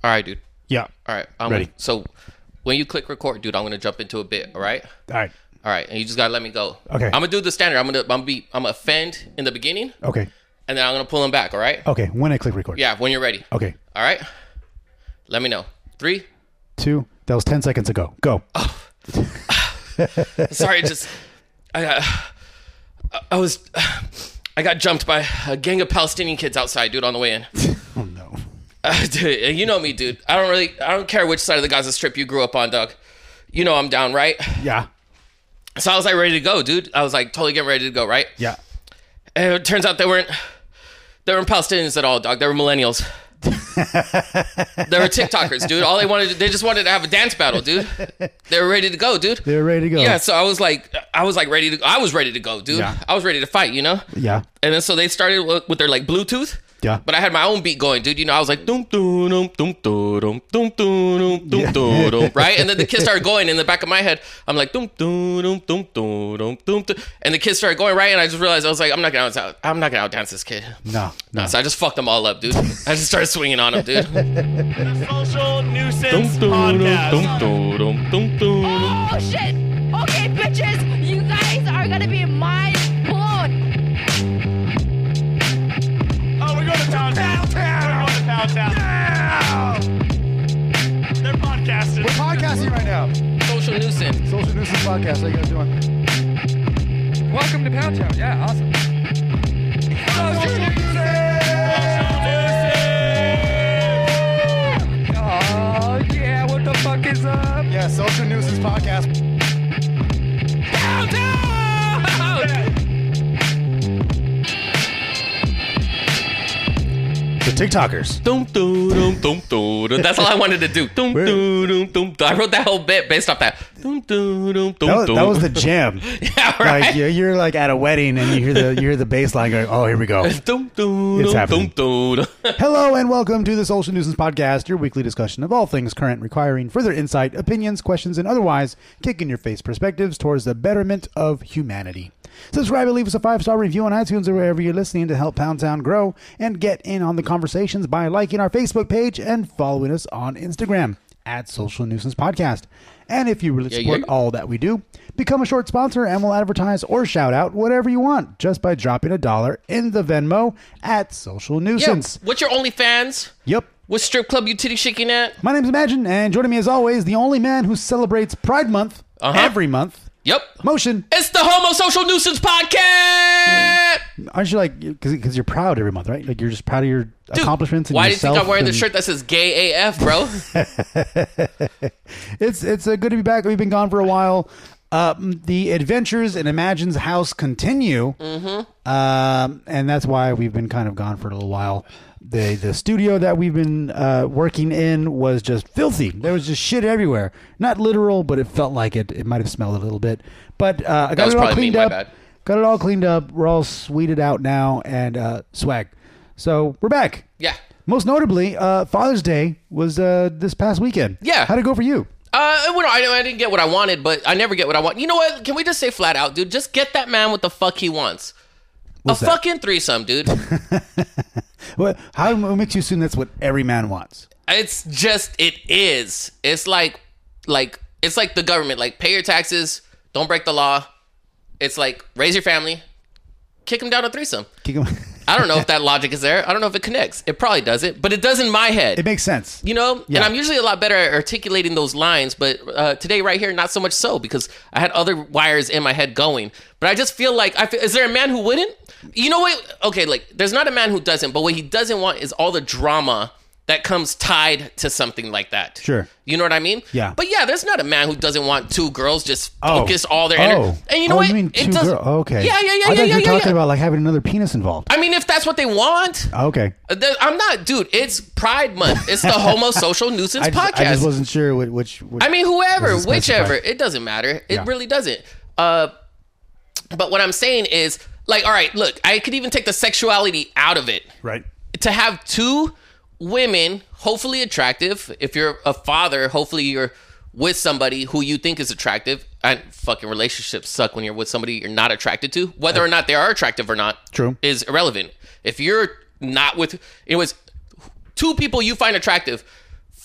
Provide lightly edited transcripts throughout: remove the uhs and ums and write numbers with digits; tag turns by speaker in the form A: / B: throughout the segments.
A: All right, dude.
B: Yeah.
A: All right.
B: Ready.
A: So when you click record, dude, I'm gonna jump into a bit. All right.
B: All right.
A: All right, and you just gotta let me go.
B: Okay.
A: I'm gonna do the standard. I'm gonna offend in the beginning,
B: Okay.
A: and then I'm gonna pull him back. All right.
B: Okay. When I click record.
A: Yeah, when you're ready.
B: Okay.
A: All right. Let me know. 3,
B: 2. That was 10 seconds ago. Go.
A: Sorry, I got jumped by a gang of Palestinian kids outside, dude, on the way in.
B: Oh no.
A: Dude, you know me, dude. I don't care which side of the Gaza Strip you grew up on, dog. You know I'm down, right?
B: Yeah.
A: So I was like ready to go, dude. I was like totally getting ready to go, right?
B: Yeah.
A: And it turns out they weren't Palestinians at all, dog. They were millennials. They were TikTokers, dude. They just wanted to have a dance battle, dude. They were ready to go, dude.
B: They were ready to go.
A: Yeah, so I was ready to go, dude.
B: Yeah.
A: I was ready to fight, you know?
B: Yeah.
A: And then so they started with their like Bluetooth.
B: Yeah.
A: But I had my own beat going, dude. You know, I was like dum dum dum dum dum dum dum dum dum, right? And then the kids started going in the back of my head. I'm like dum dum dum dum dum dum dum, and the kids started going right, and I just realized I was like, I'm not gonna outdance this kid.
B: No.
A: So I just fucked them all up, dude. I just started swinging on them, dude.
C: The Social Nuisance Podcast.
D: Oh shit! Okay, bitches, you guys are gonna be mind blown.
C: Oh, we're going to Pound Town. We're going to Pound Town. Yeah! They're podcasting.
B: We're podcasting right now.
A: Social nuisance.
B: Social Nuisance Podcast. How you guys doing?
E: Welcome to Pound Town. Yeah, awesome. Oh, yeah, what the fuck is up?
B: Yeah, Social Nuisance Podcast.
A: Pound Town!
B: The TikTokers.
A: Dum dum dum dum dum. That's all I wanted to do. Dum dum dum dum. I wrote that whole bit based off that. Dum dum dum dum.
B: That was the jam.
A: Yeah, right.
B: Like you're like at a wedding and you hear the bass line going, oh, here we go.
A: Dum dum
B: It's
A: dum
B: happening.
A: dum dum.
B: Hello and welcome to the Social Nuisance Podcast, your weekly discussion of all things current, requiring further insight, opinions, questions, and otherwise kick-in-your-face perspectives towards the betterment of humanity. Subscribe and leave us a 5-star review on iTunes or wherever you're listening to help Pound Town grow, and get in on the conversations by liking our Facebook page and following us on Instagram at Social Nuisance Podcast. And if you really support all that we do, become a short sponsor and we'll advertise or shout out whatever you want just by dropping $1 in the Venmo at Social
A: Yeah.
B: Nuisance.
A: What's your OnlyFans?
B: Yep.
A: What strip club you titty shaking at?
B: My name's Imagine, and joining me as always, the only man who celebrates Pride Month every month,
A: Yep.
B: Motion.
A: It's the Homo Social Nuisance Podcast.
B: Aren't you like, because you're proud every month, right? Like you're just proud of your accomplishments and
A: Why do you think
B: yourself
A: I'm wearing the
B: and-
A: shirt that says gay AF, bro?
B: It's good to be back. We've been gone for a while. The adventures in Imagine's house continue, and that's why we've been kind of gone for a little while. The studio that we've been working in was just filthy. There was just shit everywhere. Not literal, but it felt like it. It might have smelled a little bit. But I got
A: was
B: it all
A: probably me,
B: cleaned
A: my
B: up.
A: bad.
B: Got it all cleaned up. We're all sweeted out now and swag. So we're back.
A: Yeah.
B: Most notably, Father's Day was this past weekend.
A: Yeah.
B: How'd it go for you?
A: Well, I didn't get what I wanted, but I never get what I want. You know what? Can we just say flat out, dude? Just get that man what the fuck he wants.
B: What's
A: a
B: that?
A: fucking threesome, dude.
B: What makes you assume that's what every man wants?
A: It is. It's like the government. Like, pay your taxes, don't break the law. It's like, raise your family, kick him down a threesome. I don't know if that logic is there. I don't know if it connects. It probably doesn't, but it does in my head.
B: It makes sense.
A: You know?
B: Yeah.
A: And I'm usually a lot better at articulating those lines, but today right here, not so much so, because I had other wires in my head going. But I just feel like, is there a man who wouldn't? You know what? Okay, like, there's not a man who doesn't, but what he doesn't want is all the drama that comes tied to something like that.
B: Sure.
A: You know what I mean?
B: Yeah.
A: But yeah, there's not a man who doesn't want two girls just focus all their energy. And you know what?
B: You mean two girls? Okay.
A: Yeah.
B: I thought you were talking about like having another penis involved.
A: I mean, if that's what they want.
B: Okay.
A: I'm not, dude. It's Pride Month. It's the Homo Social Nuisance Podcast.
B: I just wasn't sure which
A: I mean, whoever,
B: wasn't specified.
A: whichever, it doesn't matter. It
B: Yeah.
A: really doesn't. But what I'm saying is, like, all right, look, I could even take the sexuality out of it.
B: Right.
A: To have two women, hopefully attractive. If you're a father, hopefully you're with somebody who you think is attractive. And fucking relationships suck when you're with somebody you're not attracted to. Whether or not they are attractive or not
B: True.
A: is irrelevant. If you're not with, it was two people you find attractive,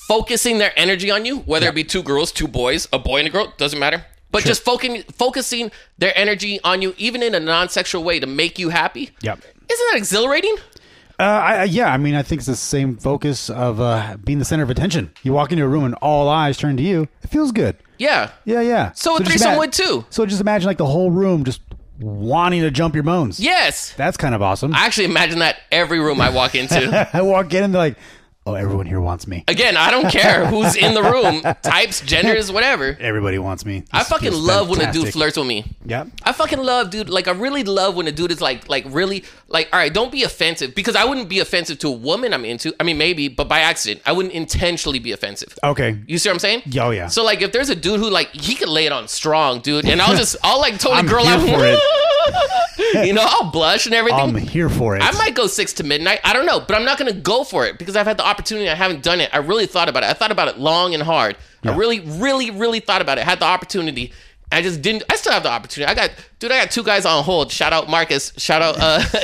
A: focusing their energy on you, whether it be two girls, two boys, a boy and a girl, doesn't matter. But just focusing their energy on you, even in a non-sexual way, to make you happy.
B: Yep.
A: Isn't that exhilarating?
B: Yeah, I mean, I think it's the same focus of being the center of attention. You walk into a room and all eyes turn to you. It feels good.
A: Yeah.
B: Yeah.
A: So a
B: just
A: threesome would too.
B: So just imagine like the whole room just wanting to jump your bones.
A: Yes.
B: That's kind of awesome.
A: I actually imagine that every room I walk into.
B: I walk in and they're like, oh, everyone here wants me.
A: Again, I don't care who's in the room, types, genders, whatever.
B: Everybody wants me.
A: I fucking love when a dude
B: fantastic.
A: flirts with me.
B: Yeah.
A: I fucking love, dude. Like, I really love when a dude is like really, like, all right, don't be offensive. Because I wouldn't be offensive to a woman I'm into. I mean, maybe, but by accident. I wouldn't intentionally be offensive.
B: Okay.
A: You see what I'm saying?
B: Oh, yeah.
A: So, like, if there's a dude who, like, he could lay it on strong, dude, and I'll like, totally
B: I'm
A: girl
B: here
A: out.
B: for it.
A: You know, I'll blush and everything.
B: I'm here for it.
A: I might go 6 to midnight. I don't know, but I'm not going to go for it because I've had the opportunity. I haven't done it. I really thought about it. I thought about it long and hard.
B: Yeah.
A: I really thought about it. Had the opportunity. I just didn't. I still have the opportunity. I got 2 guys on hold. Shout out Marcus. Shout out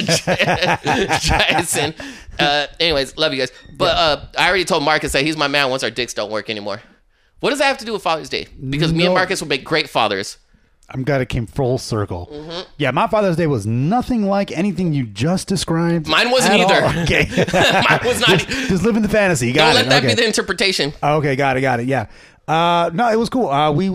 A: Jason. Anyways, love you guys. But I already told Marcus that he's my man once our dicks don't work anymore. What does that have to do with Father's Day? Because me and Marcus would make great fathers.
B: I'm glad it came full circle.
A: Mm-hmm.
B: Yeah, my Father's Day was nothing like anything you just described.
A: Mine wasn't
B: at
A: either.
B: all. Okay.
A: Mine was not.
B: Just live in the fantasy.
A: Don't
B: Got
A: let
B: it.
A: that
B: Okay.
A: be the interpretation.
B: Okay, got it. Yeah. No, it was cool.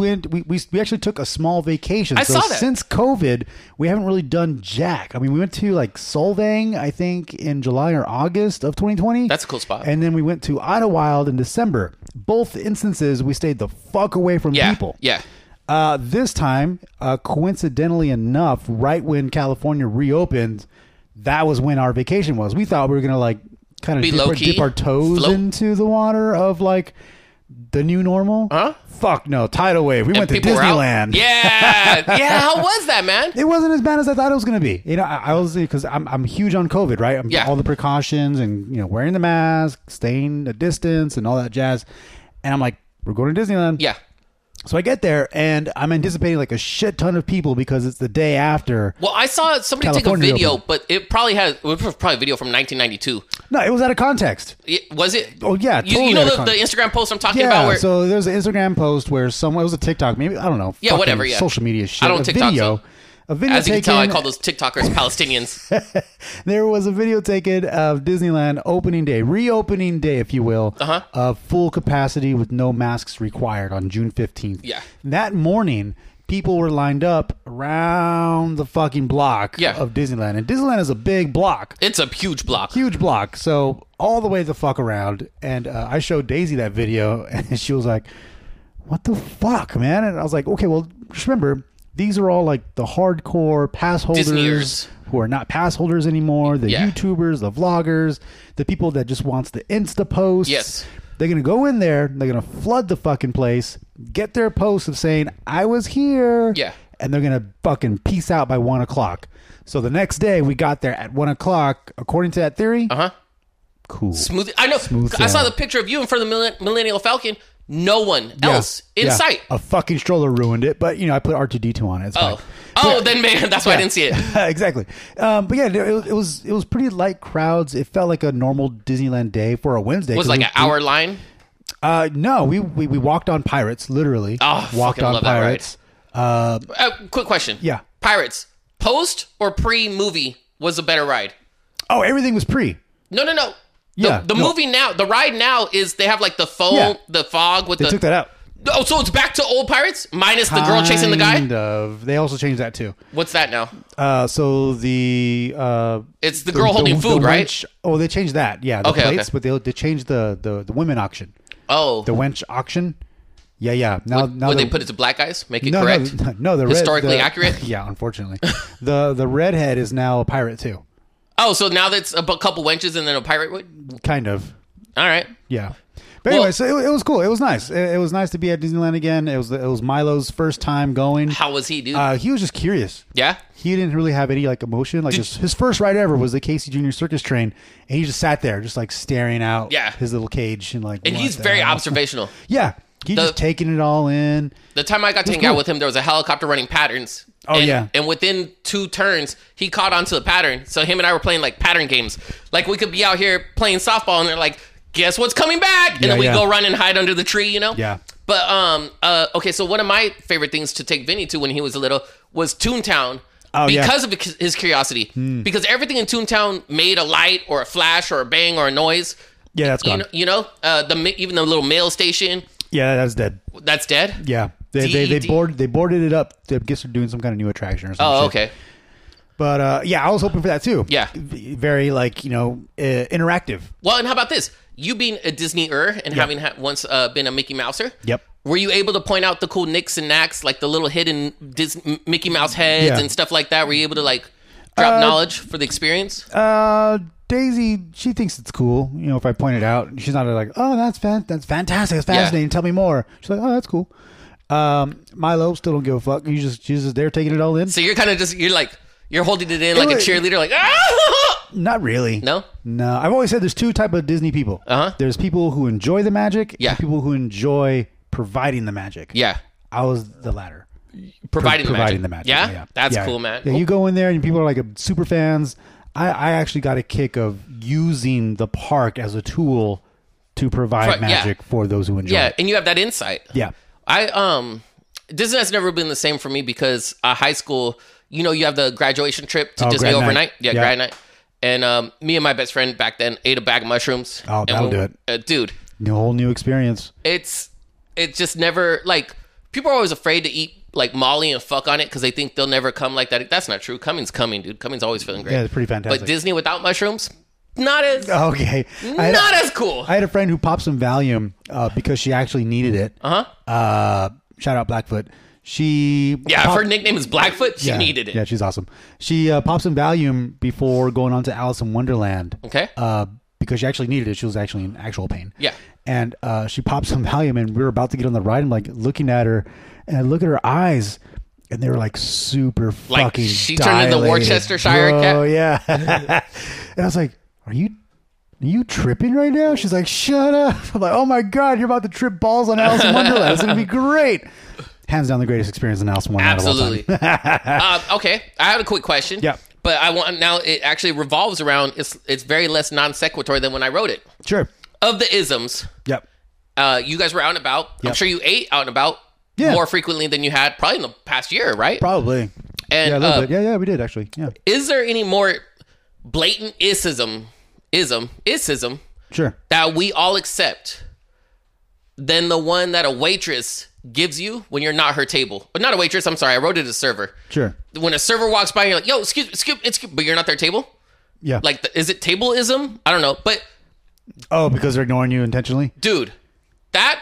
B: We actually took a small vacation.
A: I saw that.
B: Since COVID, we haven't really done jack. I mean, we went to like Solvang, I think, in July or August of 2020.
A: That's a cool spot.
B: And then we went to Idlewild in December. Both instances, we stayed the fuck away from people.
A: Yeah.
B: This time, coincidentally enough, right when California reopened, that was when our vacation was. We thought we were going to like kind of
A: Be low-key,
B: dip our toes
A: float.
B: into the water of like the new normal.
A: Huh?
B: Fuck no, tidal wave. We went to
A: People were out.
B: Disneyland.
A: Yeah. How was that, man?
B: It wasn't as bad as I thought it was going to be. You know, I was, because I'm huge on COVID, right? All the precautions and, you know, wearing the mask, staying a distance and all that jazz. And I'm like, we're going to Disneyland.
A: Yeah.
B: So I get there and I'm anticipating like a shit ton of people because it's the day after.
A: Well, I saw somebody
B: California
A: take a video,
B: opened.
A: but it was probably a video from 1992.
B: No, it was out of context.
A: Was it?
B: Oh yeah, totally
A: You know
B: out of
A: the
B: context.
A: Instagram post I'm talking
B: Yeah,
A: about? Where,
B: so there's an Instagram post where it was a TikTok, maybe, I don't know.
A: Yeah,
B: fucking
A: whatever, yeah.
B: Social media shit.
A: I don't
B: a
A: TikTok,
B: video.
A: so-
B: A video
A: as you can
B: taken,
A: tell, I call those TikTokers Palestinians.
B: There was a video taken of Disneyland opening day, reopening day, if you will, of full capacity with no masks required on June 15th.
A: Yeah.
B: That morning, people were lined up around the fucking block of Disneyland. And Disneyland is a big block.
A: It's a huge block.
B: Huge block. So all the way the fuck around. And I showed Daisy that video, and she was like, what the fuck, man? And I was like, okay, well, just remember, these are all like the hardcore pass holders
A: Disneyers.
B: who are not pass holders anymore, the
A: Yeah.
B: YouTubers, the vloggers, the people that just wants the Insta posts.
A: Yes.
B: They're going to go in there, they're going to flood the fucking place, get their posts of saying, I was here.
A: Yeah.
B: And they're going to fucking peace out by 1 o'clock. So the next day we got there at 1 o'clock, according to that theory. Cool.
A: Smooth. I know.
B: Smooth
A: I saw
B: sailing.
A: the picture of you in front of the Millennial Falcon. No one else in sight.
B: A fucking stroller ruined it, but you know I put R2D2 on it. It's fine.
A: Then man, that's why I didn't see it.
B: Exactly. But yeah, it was pretty light crowds. It felt like a normal Disneyland day for a Wednesday.
A: Was it like an hour line?
B: No, we walked on Pirates, literally.
A: Oh,
B: walked
A: fucking
B: on
A: love that
B: Pirates.
A: Quick question.
B: Yeah.
A: Pirates, post or pre movie was a better ride?
B: Oh, everything was pre.
A: No.
B: Yeah,
A: The
B: no.
A: movie now, the ride now is they have like the foam,
B: Yeah.
A: the fog with
B: They took that out.
A: Oh, so it's back to old Pirates minus the girl chasing the guy.
B: Kind of. They also changed that too.
A: What's that now?
B: So the
A: It's the girl holding food, right?
B: wench- oh, they changed that. Yeah, the
A: Okay,
B: plates,
A: okay.
B: but they changed the women auction,
A: Oh,
B: the wench auction. Yeah. Now
A: would
B: the-
A: they put it to black guys? Make it
B: no,
A: correct?
B: No, the
A: Historically
B: red,
A: accurate?
B: Yeah, unfortunately, the redhead is now a pirate too.
A: Oh, so now that's a couple wenches and then a pirate would?
B: Kind of.
A: All right.
B: Yeah. But anyway, so it was cool. It was nice. It was nice to be at Disneyland again. It was Milo's first time going.
A: How was he, dude?
B: He was just curious.
A: Yeah?
B: He didn't really have any like emotion. Like his first ride ever was the Casey Jr. Circus Train, and he just sat there, just like staring out his little cage and like.
A: And
B: what
A: he's
B: the
A: very
B: hell?
A: observational.
B: Yeah, he's just taking it all in.
A: The time I got to hang
B: cool.
A: out with him, there was a helicopter running patterns.
B: Oh,
A: and,
B: yeah.
A: And within 2 turns, he caught onto the pattern. So him and I were playing like pattern games. Like we could be out here playing softball and they're like, guess what's coming back? And then we go run and hide under the tree, you know?
B: Yeah.
A: But, okay, so one of my favorite things to take Vinny to when he was little was Toontown.
B: Oh,
A: because of his curiosity. Because everything in Toontown made a light or a flash or a bang or a noise.
B: Yeah, that's gone.
A: Even the little mail station.
B: Yeah, that's dead.
A: That's dead?
B: Yeah. They boarded it up. I guess they're doing some kind of new attraction or something.
A: Oh, okay.
B: But yeah, I was hoping for that too.
A: Yeah.
B: Very interactive.
A: Well, and how about this? You being a Disney-er and having once been a Mickey Mouser.
B: Yep.
A: Were you able to point out the cool nicks and knacks, like the little hidden Mickey Mouse heads and stuff like that? Were you able to drop knowledge for the experience?
B: Daisy, she thinks it's cool. If I point it out, she's not like, "Oh, that's fantastic, that's fascinating. Tell me more." She's like, "Oh, that's cool." Milo still don't give a fuck. She's just there taking it all in.
A: So you're kind of you're holding it in like a cheerleader, like ah.
B: Not really.
A: No.
B: I've always said there's two type of Disney people. There's people who enjoy the magic. And people who enjoy providing the magic.
A: Yeah.
B: I was the latter.
A: Providing
B: the magic.
A: Yeah? That's cool, man.
B: Yeah, you go in there and people are like super fans. I actually got a kick of using the park as a tool to provide magic for those who enjoy it.
A: Yeah, and you have that insight.
B: Yeah.
A: Disney has never been the same for me because high school, you have the graduation trip to Disney overnight.
B: Night.
A: Yeah, grad night. And me and my best friend back then ate a bag of mushrooms.
B: Oh, that'll do it.
A: Dude.
B: Whole new experience.
A: It's just never, people are always afraid to eat, Molly and fuck on it because they think they'll never come like that. That's not true. Cumming's coming, dude. Cumming's always feeling great.
B: Yeah, it's pretty fantastic.
A: But Disney without mushrooms, not as
B: okay.
A: Not as cool.
B: I had a friend who popped some Valium because she actually needed it. Shout out Blackfoot.
A: Her nickname is Blackfoot. She needed it.
B: Yeah, she's awesome. She popped some Valium before going on to Alice in Wonderland.
A: Okay.
B: Because she actually needed it. She was actually in actual pain.
A: Yeah.
B: And she popped some Valium, and we were about to get on the ride. I'm looking at her, and I look at her eyes, and they were super fucking
A: she turned into the Worcestershire cat.
B: Oh yeah. And I was like, Are you tripping right now? She's like, shut up. I'm like, oh my God, you're about to trip balls on Alice in Wonderland. It's going to be great. Hands down the greatest experience in Alice in Wonderland
A: Absolutely.
B: of all time.
A: Okay, I have a quick question.
B: Yeah.
A: But I want now it actually revolves around it's very less non sequitur than when I wrote it.
B: Sure.
A: Of the isms.
B: Yep.
A: You guys were out and about.
B: Yep.
A: I'm sure you ate out and about more frequently than you had probably in the past year, right?
B: Probably.
A: And
B: a little bit. Yeah, we did actually. Yeah.
A: Is there any more blatant ism
B: Sure.
A: that we all accept than the one that a waitress gives you when you're not her table? But not a waitress, I'm sorry, I wrote it as server. Sure. When a server walks by and you're like, yo, excuse but you're not their table?
B: Yeah.
A: Is it tableism? I don't know. But
B: because they're ignoring you intentionally?
A: Dude, that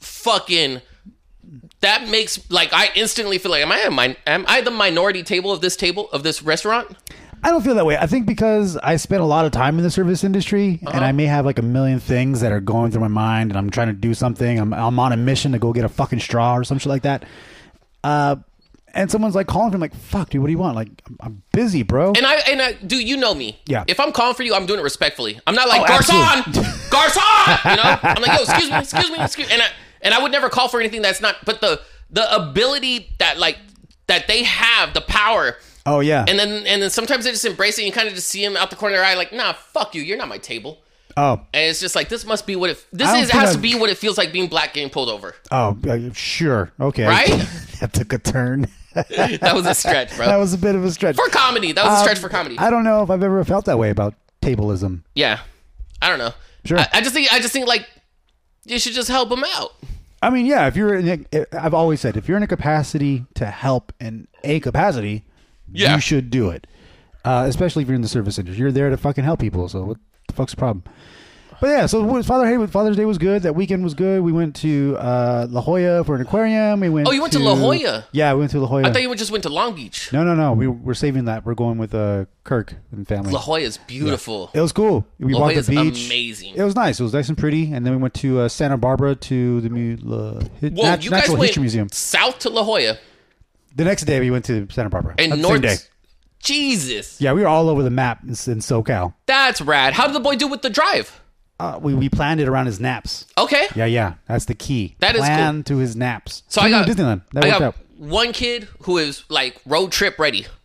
A: makes I instantly feel like am I the minority table of this restaurant?
B: I don't feel that way. I think because I spent a lot of time in the service industry and I may have a million things that are going through my mind and I'm trying to do something. I'm on a mission to go get a fucking straw or some shit like that. And someone's calling for me fuck, dude, what do you want? I'm busy, bro.
A: And I dude, you know me.
B: Yeah.
A: If I'm calling for you, I'm doing it respectfully. I'm not Garcon! Garcon! You know? I'm like, yo, excuse me. And I would never call for anything that's not, but the ability that they have, the power.
B: Oh yeah.
A: And then sometimes they just embrace it and you kind of just see them out the corner of their eye nah, fuck you, you're not my table.
B: Oh.
A: And it's just this must be what it has to be what it feels like being black getting pulled over.
B: Oh, sure. Okay.
A: Right?
B: That took a turn.
A: That was a stretch, bro.
B: That was a bit of a stretch.
A: For comedy. That was a stretch for comedy.
B: I don't know if I've ever felt that way about tableism.
A: Yeah. I don't know.
B: Sure.
A: I just think you should just help them out.
B: I mean, yeah, I've always said, if you're in a capacity to help in a capacity, you should do it. Especially if you're in the service industry. You're there to fucking help people. So what the fuck's the problem? But yeah, so Father's Day was good. That weekend was good. We went to La Jolla for an aquarium.
A: You went to La Jolla?
B: Yeah, we went to La Jolla.
A: I thought you just went to Long Beach.
B: No. We're saving that. We're going with Kirk and family.
A: La Jolla is beautiful.
B: Yeah. It was cool. We walked the beach.
A: Amazing.
B: It was nice. It was nice and pretty. And then we went to Santa Barbara to the Natural History Museum.
A: South to La Jolla.
B: The next day we went to Santa Barbara.
A: And
B: Same day.
A: Jesus.
B: Yeah, we were all over the map in SoCal.
A: That's rad. How did the boy do with the drive?
B: We planned it around his naps.
A: Okay.
B: Yeah. That's the key.
A: That is
B: Plan to his naps.
A: So I got
B: Disneyland. That worked out.
A: One kid who is road trip ready.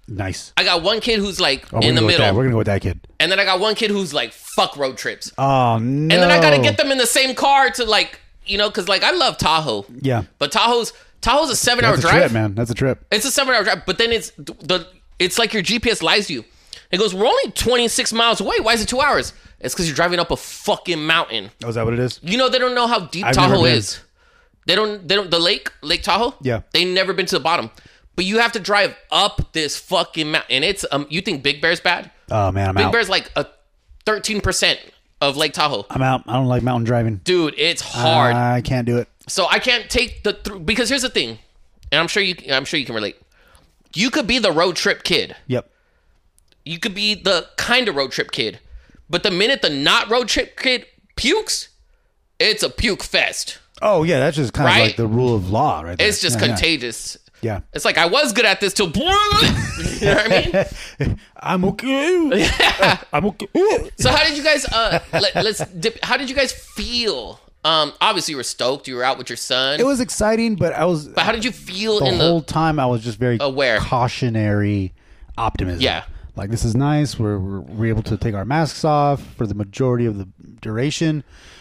B: Nice.
A: I got one kid who's like
B: Oh,
A: in the middle,
B: We're gonna go with that kid.
A: and then I got one kid who's like fuck road trips,
B: Oh no.
A: and then I gotta get them in the same car to like because like I love Tahoe,
B: Yeah.
A: but Tahoe's a 7-hour
B: That's a
A: drive.
B: trip, man. That's a trip.
A: It's a 7-hour drive, but then it's like your GPS lies to you. It goes, we're only 26 miles away. Why is it 2 hours? It's because you're driving up a fucking mountain.
B: Oh, is that what it is?
A: You know they don't know how deep
B: I've never
A: Tahoe
B: been.
A: is. They don't. The Lake Tahoe.
B: Yeah.
A: They never been to the bottom, but you have to drive up this fucking mountain. And it's you think Big Bear's bad?
B: Oh man, I'm
A: Big
B: out.
A: Bear's like a 13% of Lake Tahoe.
B: I'm out. I don't like mountain driving.
A: Dude, it's hard.
B: I can't do it.
A: So I can't take because here's the thing, and I'm sure you can relate. You could be the road trip kid.
B: Yep.
A: You could be the kind of road trip kid, but the minute the not road trip kid pukes, it's a puke fest.
B: Oh yeah, that's just kind of
A: Right?
B: like the rule of law, right there.
A: It's just
B: Yeah,
A: contagious.
B: Yeah.
A: It's like I was good at this till you know what I mean?
B: I'm okay. I'm okay.
A: So how did you guys how did you guys feel? Obviously you were stoked, you were out with your son.
B: It was exciting, but
A: but how did you feel
B: the
A: in
B: whole time I was just very
A: Aware.
B: cautionary optimism.
A: Yeah.
B: Like, this is nice. We're able to take our masks off for the majority of the duration.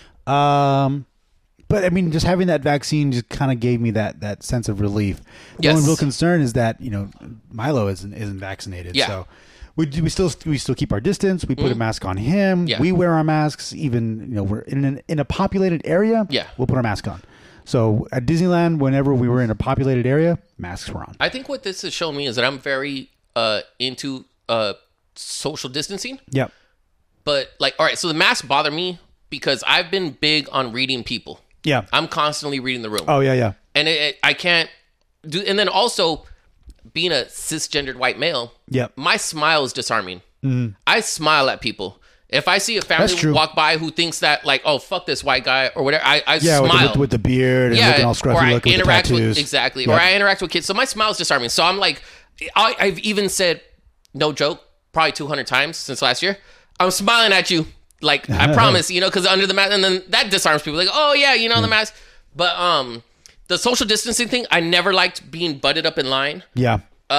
B: But I mean, just having that vaccine just kind of gave me that sense of relief. The
A: Yes.
B: only real concern is that Milo isn't vaccinated.
A: Yeah.
B: So we still keep our distance. We put a mask on him.
A: Yeah.
B: We wear our masks. Even we're in a populated area.
A: Yeah.
B: We'll put our mask on. So at Disneyland, whenever we were in a populated area, masks were on.
A: I think what this has shown me is that I'm very into social distancing.
B: Yep.
A: But like, all right, so the masks bother me because I've been big on reading people.
B: Yeah.
A: I'm constantly reading the room.
B: Oh yeah.
A: And I can't do, and then also being a cisgendered white male,
B: Yep.
A: my smile is disarming. I smile at people. If I see a
B: That's
A: family
B: true.
A: walk by who thinks that like, oh, fuck this white guy or whatever, I
B: Yeah,
A: smile.
B: with the beard and looking all scruffy
A: or I
B: looking with the
A: interact with
B: tattoos.
A: exactly,
B: Yep.
A: or I interact with kids. So my smile is disarming. So I'm like, I've even said, no joke, probably 200 times since last year. I'm smiling at you, like I promise, because under the mask, and then that disarms people. Like, oh yeah, the mask. But the social distancing thing, I never liked being butted up in line.
B: Yeah.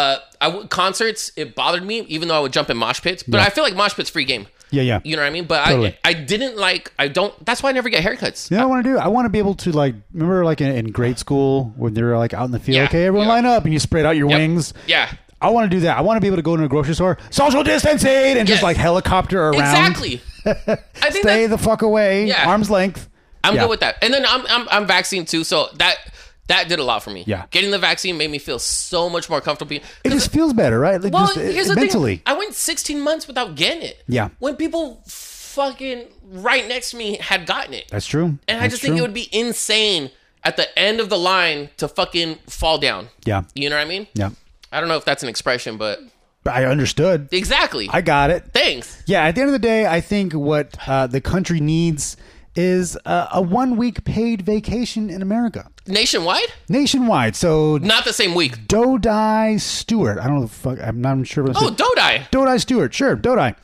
A: Concerts, it bothered me, even though I would jump in mosh pits. But I feel like mosh pits free game.
B: Yeah.
A: You know what I mean? But
B: Totally.
A: I didn't like. I don't. That's why I never get haircuts.
B: You know what I want to do? I want to be able to, like, remember like in grade school when they were like out in the field,
A: Yeah.
B: okay, everyone
A: Yeah.
B: line up and you spread out your
A: Yep.
B: wings.
A: Yeah.
B: I want to do that. I want to be able to go into a grocery store, social distancing, and just
A: Yes.
B: like helicopter around.
A: Exactly. I think
B: Stay
A: that
B: the fuck away.
A: Yeah.
B: Arm's length.
A: I'm
B: Yeah.
A: good with that. And then I'm vaccinated too, so that did a lot for me.
B: Yeah.
A: Getting the vaccine made me feel so much more comfortable.
B: It just feels better, right? Like,
A: Well,
B: just,
A: here's the
B: mentally.
A: thing. I went 16 months without getting it.
B: Yeah.
A: When people fucking right next to me had gotten it.
B: That's true.
A: And I just think it would be insane at the end of the line to fucking fall down.
B: Yeah.
A: You know what I mean?
B: Yeah.
A: I don't know if that's an expression, but
B: I understood.
A: exactly.
B: I got it.
A: Thanks.
B: Yeah, at the end of the day, I think what the country needs is a 1 week paid vacation in America.
A: Nationwide?
B: Nationwide. So
A: Not the same week.
B: Dodai Stewart, I don't know the fuck, I'm not sure what
A: Oh, Dodai.
B: Dodai Stewart, sure, Dodai,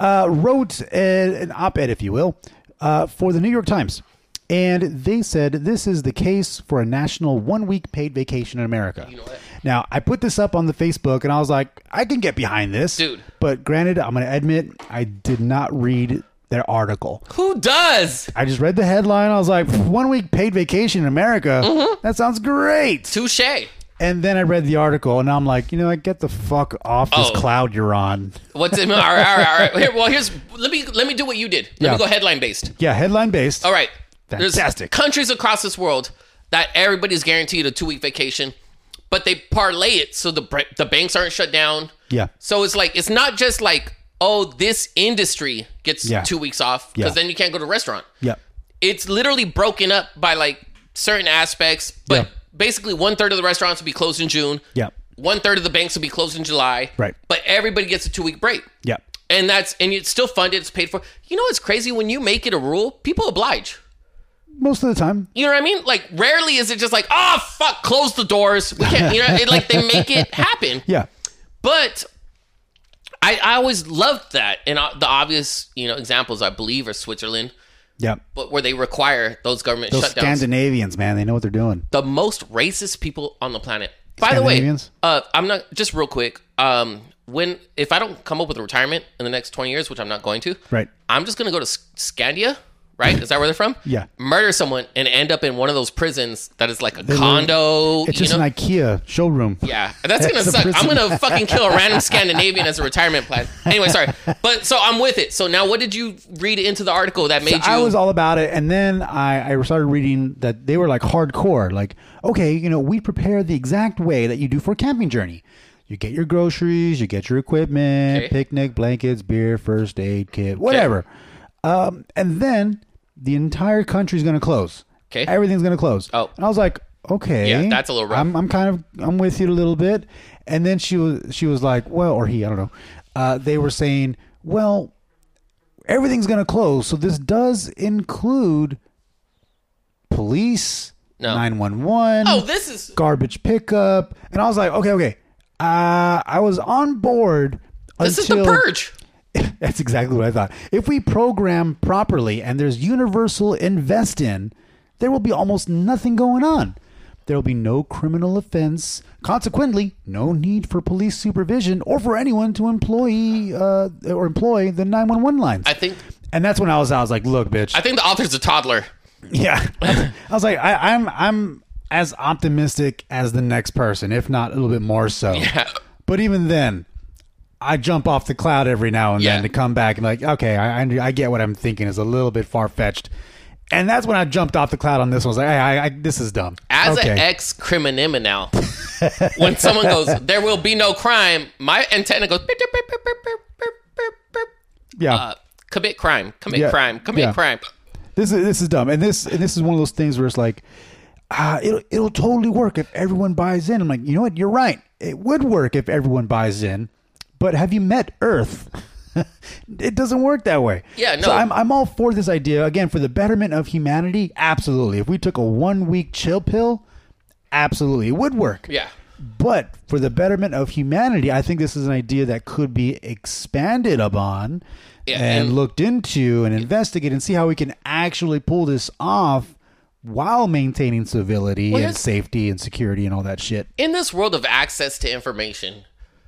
B: wrote an op-ed, if you will, for the New York Times. And they said this is the case for a national 1 week paid vacation in America.
A: You know what?
B: Now, I put this up on the Facebook and I was like, I can get behind this.
A: Dude.
B: But granted, I'm going to admit, I did not read their article.
A: Who does?
B: I just read the headline. I was like, 1 week paid vacation in America? That sounds great.
A: Touche.
B: And then I read the article and I'm like, get the fuck off this
A: Oh.
B: cloud you're on.
A: What's it? All right. Here, well, let me do what you did. Let
B: Yeah.
A: me go headline based.
B: Yeah, headline based.
A: All right.
B: Fantastic.
A: There's countries across this world that everybody's guaranteed a 2 week vacation, but they parlay it so the banks aren't shut down.
B: Yeah.
A: So it's like, it's not just like, oh, this industry gets
B: Yeah.
A: 2 weeks off because
B: Yeah.
A: then you can't go to a restaurant.
B: Yeah.
A: It's literally broken up by like certain aspects, but
B: Yeah.
A: basically 1/3 of the restaurants will be closed in June.
B: Yeah.
A: 1/3 of the banks will be closed in July.
B: Right.
A: But everybody gets a 2 week break.
B: Yeah.
A: And it's still funded, it's paid for. You know what's crazy? When you make it a rule, people oblige.
B: Most of the time.
A: You know what I mean? Like, rarely is it just like, oh, fuck, close the doors. We can't, like they make it happen.
B: Yeah.
A: But I always loved that. And the obvious, examples, I believe, are Switzerland,
B: Yeah.
A: but where they require those government
B: Those
A: shutdowns.
B: Scandinavians, man, they know what they're doing.
A: The most racist people on the planet By the way,
B: Scandinavians?
A: I'm not just real quick. If I don't come up with a retirement in the next 20 years, which I'm not going to,
B: Right.
A: I'm just gonna go to Scandia. Right? Is that where they're from?
B: Yeah.
A: Murder someone and end up in one of those prisons that is like a condo.
B: It's just an IKEA showroom.
A: Yeah, that's gonna
B: It's a
A: suck.
B: prison.
A: I'm gonna fucking kill a random Scandinavian as a retirement plan. Anyway, sorry, but so I'm with it. So now, what did you read into the article that made you?
B: I was all about it, and then I started reading that they were like hardcore. Like, okay, we prepare the exact way that you do for a camping journey. You get your groceries, you get your equipment,
A: Okay.
B: picnic, blankets, beer, first aid kit, whatever. And then the entire country's going to close.
A: Okay.
B: Everything's going to close.
A: Oh.
B: And I was like, okay.
A: Yeah, that's a little rough.
B: I'm with you a little bit. And then she was like, well, or he, I don't know. They were saying, well, everything's going to close. So this does include police,
A: No.
B: 911,
A: Oh, this is
B: garbage pickup. And I was like, okay. I was on board
A: this is the
B: until
A: purge.
B: That's exactly what I thought. If we program properly and there's universal invest in, there will be almost nothing going on. There will be no criminal offense. Consequently, no need for police supervision or for anyone to employ the 911 lines.
A: I think
B: And that's when I was like, look, bitch.
A: the author's a toddler.
B: Yeah. I was like, I'm as optimistic as the next person, if not a little bit more so.
A: Yeah.
B: But even then, I jump off the cloud every now and
A: Yeah.
B: then to come back and like, okay, I get what I'm thinking is a little bit far-fetched. And that's when I jumped off the cloud on this one. I was like, hey, this is dumb.
A: As
B: okay.
A: an ex-criminal, when someone goes, "There will be no crime," my antenna goes, "Beep, beep, beep, beep, beep, beep, beep, beep."
B: Yeah.
A: Commit crime, commit
B: Yeah.
A: crime, commit
B: Yeah.
A: crime.
B: This is dumb. And this is one of those things where it's like, it'll totally work if everyone buys in. I'm like, you know what? You're right. It would work if everyone buys in. But have you met Earth? It doesn't work that way.
A: Yeah, no.
B: So I'm all for this idea. Again, for the betterment of humanity, absolutely. If we took a 1-week chill pill, absolutely. It would work.
A: Yeah.
B: But for the betterment of humanity, I think this is an idea that could be expanded upon
A: Yeah,
B: and
A: and-
B: looked into and investigated and see how we can actually pull this off while maintaining civility
A: Well,
B: and
A: here's-
B: safety and security and all that shit.
A: In this world of access to information,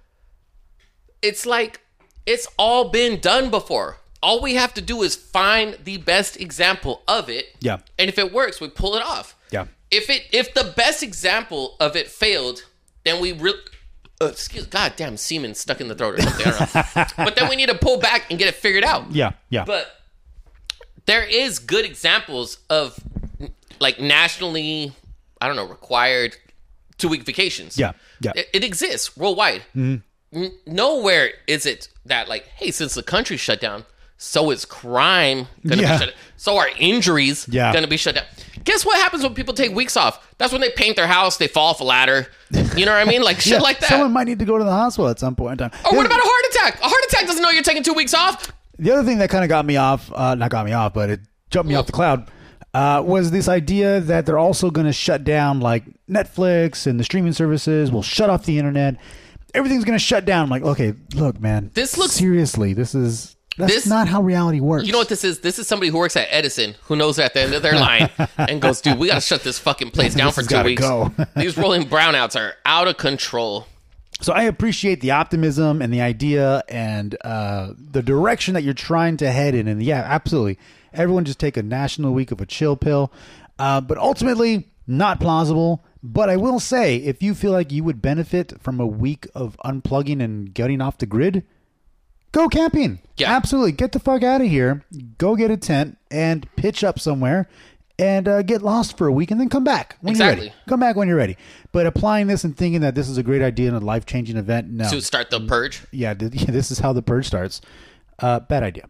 A: it's like it's all been done before. All we have to do is find the best example of it.
B: Yeah.
A: And if it works, we pull it off.
B: Yeah.
A: If the best example of it failed, then we goddamn semen stuck in the throat or something. I don't know. But then we need to pull back and get it figured out.
B: Yeah. Yeah.
A: But there is good examples of like nationally, I don't know, required 2-week vacations.
B: Yeah, yeah.
A: It exists worldwide. Nowhere is it that like, hey, since the country's shut down, so is crime gonna
B: Yeah.
A: be shut down. So are injuries
B: Yeah.
A: gonna be shut down. Guess what happens when people take weeks off? That's when they paint their house, they fall off a ladder. You know what I mean? Like shit
B: Yeah,
A: like that.
B: Someone might need to go to the hospital at some point in time.
A: Or what about a heart attack? A heart attack doesn't know you're taking 2 weeks off.
B: The other thing that kind of got me off, not got me off, but it jumped me off the cloud, was this idea that they're also going to shut down like Netflix and the streaming services will shut off the internet. Everything's going to shut down. I'm like, okay, look, man.
A: This looks-
B: seriously. That's not how reality works.
A: You know what this is? This is somebody who works at Edison who knows at the end of their line and goes, dude, we got to shut this fucking place down
B: This
A: for
B: has
A: 2
B: gotta
A: weeks.
B: go.
A: These rolling brownouts are out of control.
B: So I appreciate the optimism and the idea and the direction that you're trying to head in. And yeah, absolutely. Everyone just take a national week of a chill pill. But ultimately, not plausible. But I will say, if you feel like you would benefit from a week of unplugging and getting off the grid, go camping.
A: Yeah.
B: Absolutely. Get the fuck out of here. Go get a tent and pitch up somewhere and get lost for a week and then come back when you're
A: Exactly.
B: ready. Come back when you're ready. But applying this and thinking that this is a great idea and a life-changing event, no.
A: To start the purge.
B: Yeah, this is how the purge starts. Bad idea.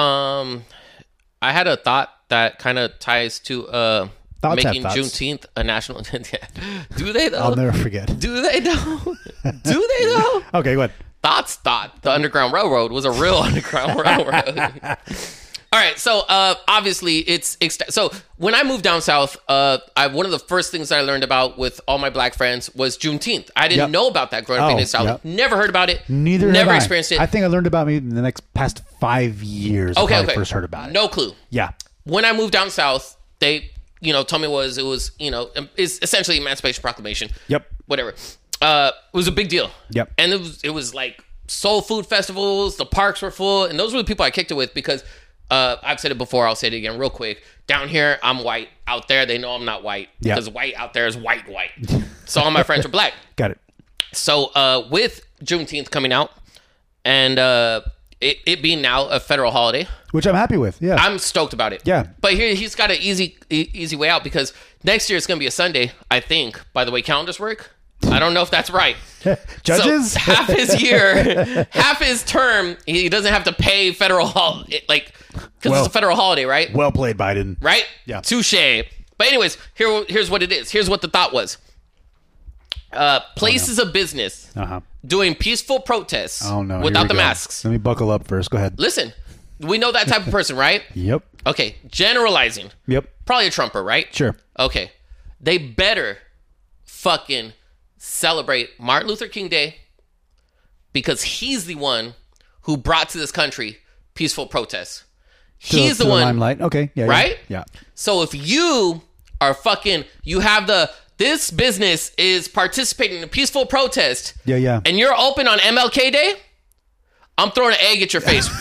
A: I had a thought that kind of ties to
B: Thoughts have
A: making
B: thoughts.
A: Juneteenth a national. Do they though?
B: I'll never forget.
A: Do they though? Do they though?
B: Okay, go ahead.
A: Thoughts thought the Underground Railroad was a real Underground Railroad. All right, so obviously so when I moved down south, one of the first things I learned about with all my black friends was Juneteenth. I didn't
B: Yep.
A: know about that growing up in
B: Oh,
A: the south.
B: yep.
A: Never heard about it.
B: Neither
A: Never
B: have I.
A: experienced it.
B: I think I learned about me in the past 5 years.
A: Okay,
B: I
A: okay.
B: first heard about it.
A: No clue.
B: Yeah.
A: When I moved down south, they told me it was is essentially Emancipation Proclamation.
B: Yep.
A: Whatever. it was a big deal.
B: Yep.
A: And it was like soul food festivals. The parks were full, and those were the people I kicked it with because I've said it before. I'll say it again real quick. Down here, I'm white. Out there, they know I'm not white
B: Yeah.
A: because white out there is white. So all my friends are black.
B: Got it.
A: So with Juneteenth coming out and it being now a federal holiday,
B: Which I'm happy with. Yeah.
A: I'm stoked about it.
B: Yeah.
A: But here he's got an easy way out because next year it's going to be a Sunday, I think, by the way calendars work. I don't know if that's right.
B: Judges?
A: So half his year, half his term, he doesn't have to pay federal because
B: Well-
A: it's a federal holiday, right?
B: Well played, Biden.
A: Right?
B: Yeah.
A: Touche. But anyways, here's what it is. Here's what the thought was. Places of business
B: Uh-huh.
A: doing peaceful protests
B: Oh, no. Here
A: without
B: we
A: the
B: go.
A: masks.
B: Let me buckle up first. Go ahead.
A: Listen, we know that type of person, right?
B: Yep.
A: Okay, generalizing.
B: Yep.
A: Probably a Trumper, right?
B: Sure.
A: Okay. They better fucking celebrate Martin Luther King Day because he's the one who brought to this country peaceful protests. He's
B: To
A: the one,
B: limelight. Okay. Yeah.
A: right?
B: Yeah.
A: So if you are you have this business is participating in a peaceful protest,
B: Yeah. Yeah.
A: and you're open on MLK Day, I'm throwing an egg at your face.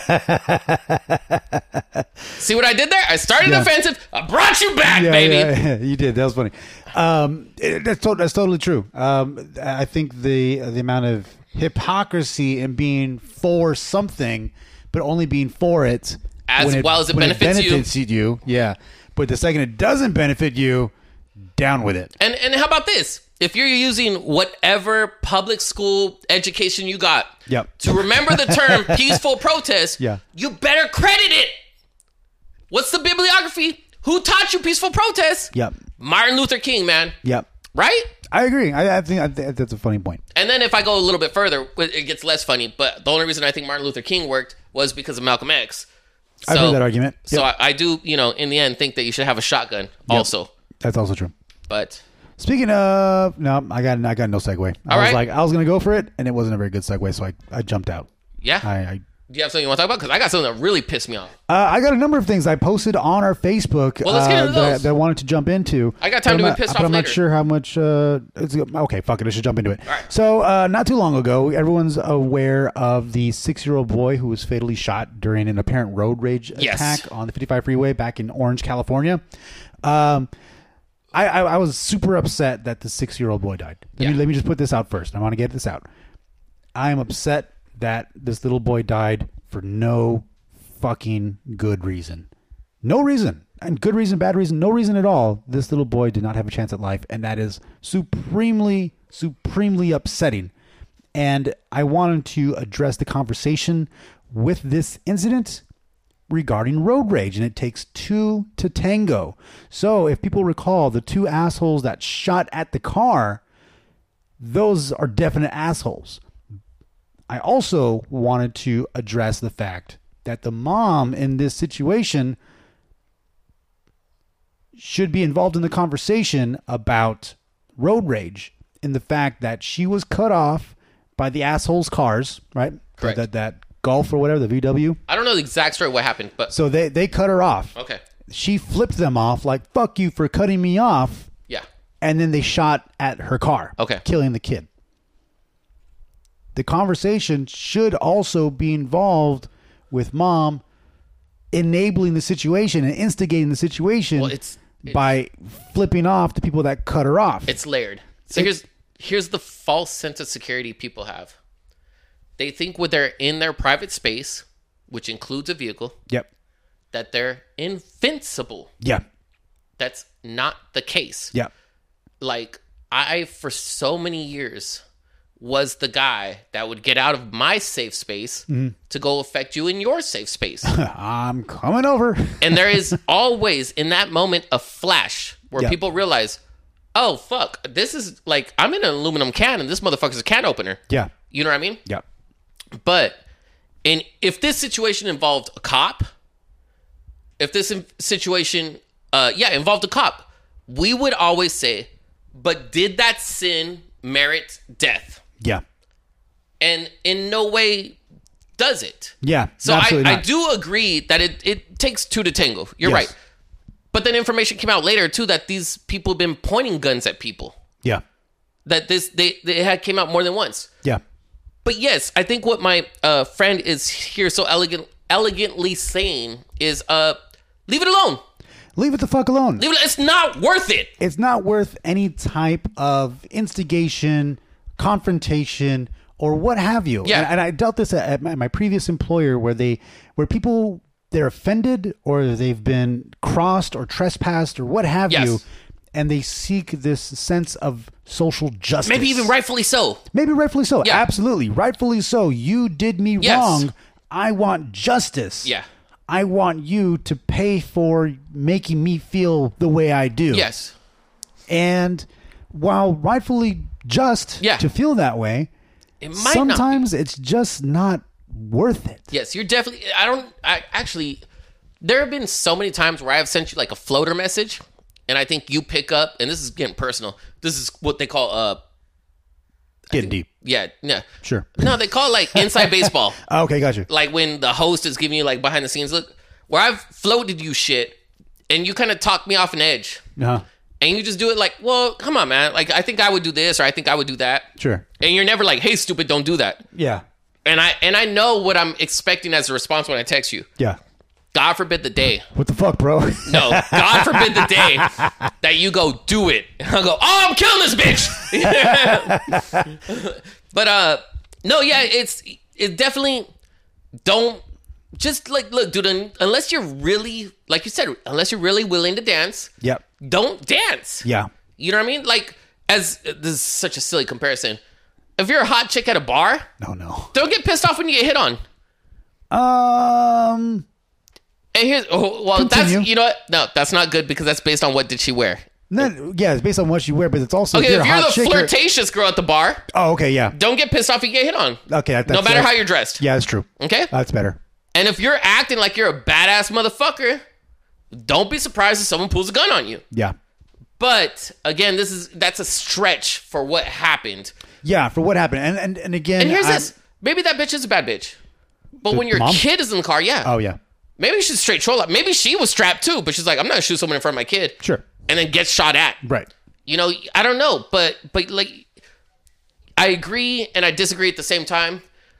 A: See what I did there? I started offensive. I brought you back, baby.
B: Yeah, you did. That was funny. That's totally true. I think the amount of hypocrisy in being for something, but only being for it,
A: As
B: when
A: well as it
B: when
A: benefits
B: you. Yeah, but the second it doesn't benefit you, down with it.
A: And how about this? If you're using whatever public school education you got
B: Yep.
A: to remember the term peaceful protest,
B: Yeah.
A: you better credit it. What's the bibliography? Who taught you peaceful protest?
B: Yep.
A: Martin Luther King, man.
B: Yep.
A: Right?
B: I agree. I think that's a funny point.
A: And then if I go a little bit further, it gets less funny. But the only reason I think Martin Luther King worked was because of Malcolm X.
B: I've heard that argument.
A: So
B: Yep.
A: I do, in the end, think that you should have a shotgun also.
B: That's also true.
A: But
B: Speaking of, no, I got no segue. I
A: All
B: was
A: right.
B: like, I was gonna go for it, and it wasn't a very good segue, so I jumped out.
A: yeah.
B: I
A: Do you have something you want to talk about? Because I got something that really pissed me off.
B: I got a number of things I posted on our Facebook
A: Well, let's get into
B: that,
A: those.
B: that I wanted to jump into.
A: I got time
B: But
A: to
B: I'm
A: be pissed
B: not-
A: off
B: but I'm not
A: later.
B: sure how much. Okay, fuck it. I should jump into it.
A: right.
B: So, not too long ago, everyone's aware of the 6-year-old boy who was fatally shot during an apparent road rage
A: Yes.
B: attack on the 55 freeway back in Orange, California. I was super upset that the 6-year-old boy died. Let me just put this out first. I want to get this out. I am upset that this little boy died for no fucking good reason. No reason. And good reason, bad reason, no reason at all. This little boy did not have a chance at life, and that is supremely, supremely upsetting. And I wanted to address the conversation with this incident regarding road rage, and it takes two to tango. So if people recall, the two assholes that shot at the car, those are definite assholes. I also wanted to address the fact that the mom in this situation should be involved in the conversation about road rage, in the fact that she was cut off by the assholes' cars, right?
A: Correct.
B: That Golf or whatever, the VW.
A: I don't know the exact story of what happened, but
B: So they cut her off.
A: okay.
B: She flipped them off like, fuck you for cutting me off.
A: Yeah.
B: And then they shot at her car,
A: Okay.
B: killing the kid. The conversation should also be involved with mom enabling the situation and instigating the situation
A: Well, it's
B: by flipping off the people that cut her off.
A: It's layered. So here's the false sense of security people have. They think when they're in their private space, which includes a vehicle,
B: Yep.
A: that they're invincible.
B: Yeah.
A: That's not the case.
B: Yeah.
A: Like, I, for so many years, was the guy that would get out of my safe space to go affect you in your safe space.
B: I'm coming over.
A: And there is always, in that moment, a flash where
B: Yeah.
A: people realize, oh, fuck, this is like, I'm in an aluminum can and this motherfucker's a can opener.
B: Yeah.
A: You know what I mean?
B: Yeah.
A: But if this situation involved a cop, if this situation, involved a cop, we would always say, but did that sin merit death?
B: Yeah.
A: And in no way does it.
B: Yeah.
A: So
B: absolutely
A: I
B: not.
A: do agree that it takes two to tango. You're
B: Yes.
A: right. But then information came out later, too, that these people have been pointing guns at people.
B: Yeah.
A: that they had came out more than once.
B: Yeah.
A: But yes, I think what my friend is here so elegantly saying is leave it alone.
B: Leave it the fuck alone.
A: It's not worth it.
B: It's not worth any type of instigation, confrontation, or what have you.
A: Yeah.
B: And I dealt this at my previous employer where people, they're offended or they've been crossed or trespassed or what have
A: Yes.
B: you, and they seek this sense of social justice.
A: Maybe even rightfully so.
B: Maybe rightfully so.
A: Yeah.
B: Absolutely. Rightfully so. You did me
A: Yes.
B: wrong. I want justice.
A: Yeah.
B: I want you to pay for making me feel the way I do.
A: Yes.
B: And while rightfully just
A: Yeah.
B: to feel that way,
A: It might
B: sometimes it's just not worth it.
A: Yes, you're definitely. Actually, there have been so many times where I have sent you like a floater message, and I think you pick up, and this is getting personal. This is what they call
B: Getting deep.
A: yeah.
B: Sure.
A: No, they call it like inside baseball.
B: Okay, got you.
A: Like when the host is giving you like behind the scenes look, where I've floated you shit, and you kind of talk me off an edge,
B: Uh-huh.
A: and you just do it like, well, come on, man. Like I think I would do this, or I think I would do that,
B: Sure.
A: and you're never like, hey, stupid, don't do that.
B: Yeah.
A: And I know what I'm expecting as a response when I text you.
B: Yeah.
A: God forbid the day.
B: What the fuck, bro?
A: No, God forbid the day that you go do it. I'll go, oh, I'm killing this bitch. But no, yeah, it definitely don't just like look, dude. Unless you're really, like you said, unless you're really willing to dance,
B: Yep.
A: don't dance.
B: Yeah.
A: You know what I mean? Like, as this is such a silly comparison. If you're a hot chick at a bar,
B: No.
A: don't get pissed off when you get hit on. And here's
B: Continue.
A: that's, you know what? No, that's not good because that's based on what did she wear.
B: Yeah, it's based on what you wear, but it's also
A: Okay, if
B: a
A: you're
B: hot
A: the
B: chick,
A: flirtatious girl at the bar,
B: Oh, okay, yeah.
A: don't get pissed off if you get hit on.
B: Okay,
A: No matter how you're dressed.
B: Yeah, that's true.
A: Okay?
B: That's better.
A: And if you're acting like you're a badass motherfucker, don't be surprised if someone pulls a gun on you.
B: Yeah.
A: But again, that's a stretch for what happened.
B: Yeah, for what happened. And again,
A: And here's this. Maybe that bitch is a bad bitch. But when your
B: mom?
A: kid is in the car, yeah.
B: Oh, yeah.
A: Maybe you should straight troll up. Maybe she was strapped too, but she's like, I'm not gonna shoot someone in front of my kid.
B: Sure.
A: And then get shot at.
B: Right.
A: You know, I don't know, but like, I agree and I disagree at the same time.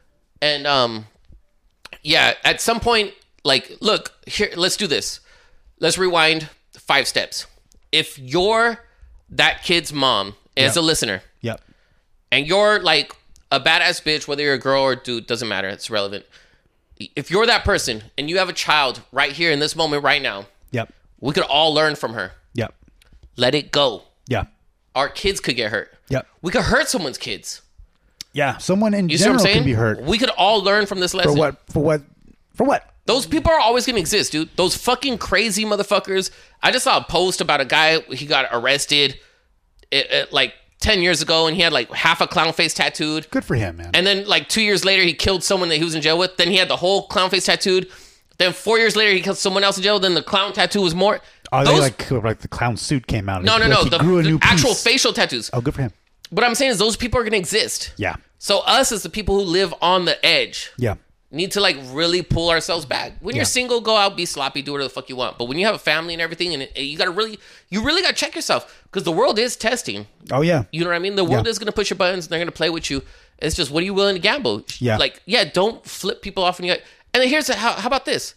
A: And yeah, at some point, like, look here, let's do this. Let's rewind 5 steps. If you're that kid's mom as
B: Yep.
A: a listener,
B: Yep.
A: and you're like a badass bitch, whether you're a girl or a dude, doesn't matter. It's relevant. If you're that person and you have a child right here in this moment right now,
B: Yep.
A: we could all learn from her.
B: Yep.
A: Let it go.
B: Yeah.
A: Our kids could get hurt.
B: Yep.
A: We could hurt someone's kids.
B: Yeah. Someone in
A: You see what I'm
B: general
A: saying?
B: can be hurt.
A: We could all learn from this lesson.
B: For what?
A: Those people are always going to exist, dude. Those fucking crazy motherfuckers. I just saw a post about a guy, he got arrested like 10 years ago, and he had like half a clown face tattooed.
B: Good for him, man.
A: And then like 2 years later, he killed someone that he was in jail with. Then he had the whole clown face tattooed. Then 4 years later, he killed someone else in jail. Then the clown tattoo was more.
B: Oh,
A: Those-
B: they like the clown suit came out.
A: no.
B: He grew a new
A: The actual
B: piece.
A: facial tattoos.
B: Oh, good for him.
A: What I'm saying is those people are going to exist.
B: Yeah.
A: So us as the people who live on the edge
B: Yeah.
A: need to like really pull ourselves back. When
B: Yeah.
A: you're single, go out, be sloppy, do whatever the fuck you want. But when you have a family and everything, and you really got to check yourself because the world is testing.
B: Oh, yeah.
A: You know what I mean? The world
B: Yeah.
A: is going to push your buttons and they're going to play with you. It's just, what are you willing to gamble?
B: Yeah.
A: Like, yeah, don't flip people off. And then here's how about this?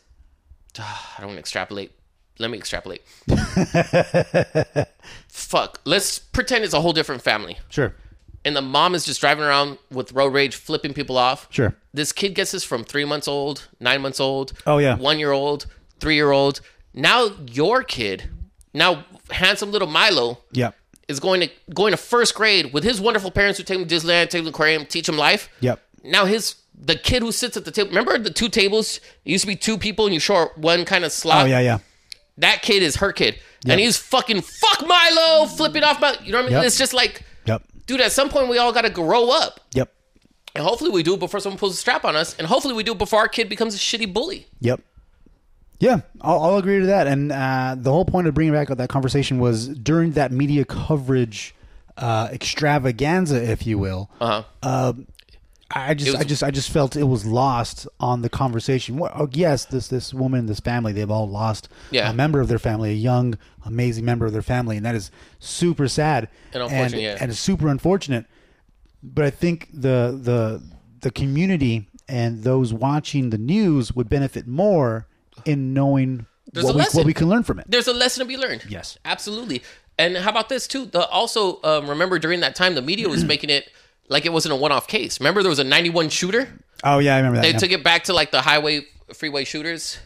A: I don't want to extrapolate. Let me extrapolate. Fuck. Let's pretend it's a whole different family.
B: Sure.
A: And the mom is just driving around with road rage, flipping people off.
B: Sure.
A: This kid gets this from 3 months old, 9 months old.
B: Oh, yeah.
A: 1 year old, 3 year old. Now your kid, now handsome little Milo,
B: Yep.
A: is going to first grade with his wonderful parents who take him to Disneyland, take him to aquarium, teach him life.
B: Yep.
A: Now the kid who sits at the table. Remember the 2 tables? It used to be 2 people and you short one kind of slot.
B: Oh, yeah.
A: That kid is her kid,
B: Yep.
A: and he's fucking fuck Milo, flipping off Milo. You know what I mean?
B: Yep.
A: It's just like,
B: Yep.
A: dude. At some point, we all got to grow up.
B: Yep.
A: And hopefully we do it before someone pulls a strap on us. And hopefully we do it before our kid becomes a shitty bully.
B: Yep. Yeah, I'll agree to that. And the whole point of bringing back that conversation was during that media coverage extravaganza, if you will.
A: Uh-huh.
B: I just felt it was lost on the conversation. Yes, this woman, this family, they've all lost a member of their family, a young, amazing member of their family, and that is super sad
A: and unfortunate,
B: and super unfortunate. But I think the community and those watching the news would benefit more in knowing what we can learn from it.
A: There's a lesson to be learned.
B: Yes,
A: absolutely. And how about this too? Also, remember during that time, the media was making it like it wasn't a one-off case. Remember there was a 91 shooter?
B: Oh, yeah, I remember that.
A: They took it back to like the freeway shooters.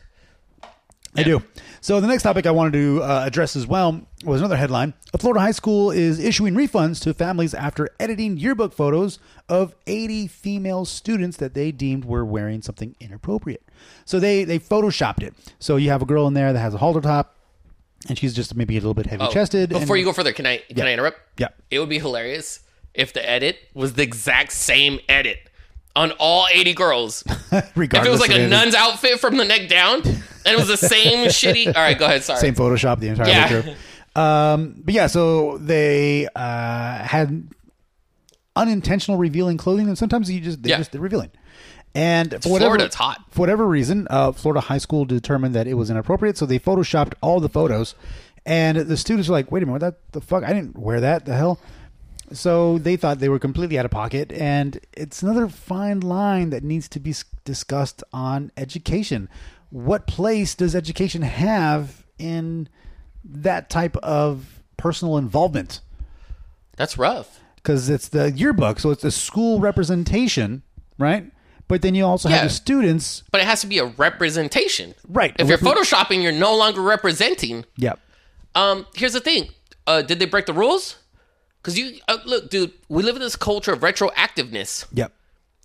B: I do. So the next topic I wanted to address as well was another headline. A Florida high school is issuing refunds to families after editing yearbook photos of 80 female students that they deemed were wearing something inappropriate. So they photoshopped it. So you have a girl in there that has a halter top, and she's just maybe a little bit heavy-chested.
A: Before you go further, can I interrupt?
B: Yeah.
A: It would be hilarious if the edit was the exact same edit on all 80 girls. If it was like a nun's outfit from the neck down, and it was the same shitty... All right, go ahead, sorry.
B: Same Photoshop the entire way through. But yeah, so they had unintentional revealing clothing, and sometimes they're revealing. And
A: Florida's hot.
B: For whatever reason, Florida high school determined that it was inappropriate, so they photoshopped all the photos. And the students were like, wait a minute, what the fuck? I didn't wear that. The hell? So they thought they were completely out of pocket. And it's another fine line that needs to be discussed on education. What place does education have in that type of personal involvement?
A: That's rough.
B: Because it's the yearbook, so it's a school representation, right? But then you also have the students.
A: But it has to be a representation.
B: Right.
A: If you're photoshopping, you're no longer representing.
B: Yep.
A: Here's the thing. Did they break the rules? Because look, dude, we live in this culture of retroactiveness.
B: Yep.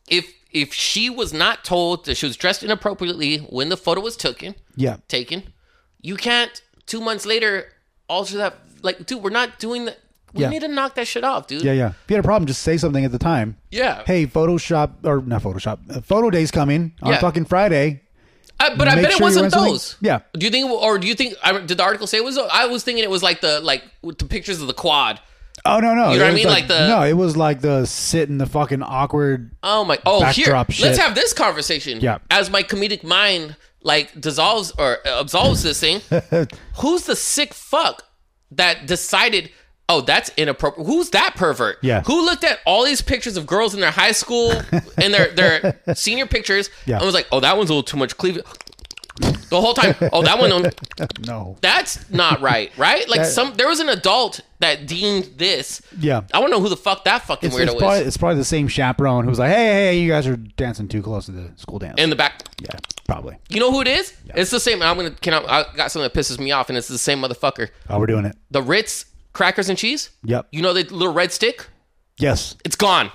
A: If she was not told that she was dressed inappropriately when the photo was taken, you can't 2 months later alter that. Like, dude, we're not doing that. We need to knock that shit off, dude.
B: Yeah. If you had a problem, just say something at the time.
A: Yeah.
B: Hey, Photo Day's coming on fucking Friday.
A: But I bet it wasn't those.
B: Yeah.
A: Do you think? Did the article say it was? I was thinking it was like with the pictures of the quad.
B: Oh no!
A: You know what I mean?
B: No, it was like the sit in the fucking awkward. Backdrop shit.
A: Let's have this conversation.
B: Yeah.
A: As my comedic mind dissolves or absolves this thing, who's the sick fuck that decided? Oh, that's inappropriate. Who's that pervert?
B: Yeah.
A: Who looked at all these pictures of girls in their high school and their senior pictures and was like, oh, that one's a little too much cleavage. The whole time. Oh, that one.
B: No.
A: That's not right, right? Like there was an adult that deemed this.
B: Yeah.
A: I want to know who the fuck that fucking weirdo is.
B: It's probably the same chaperone who's like, hey, you guys are dancing too close to the school dance.
A: In the back.
B: Yeah, probably.
A: You know who it is? Yeah. It's the same. I got something that pisses me off, and it's the same motherfucker.
B: Oh, we're doing it.
A: The Ritz crackers and cheese.
B: Yep.
A: You know the little red stick?
B: Yes.
A: It's gone.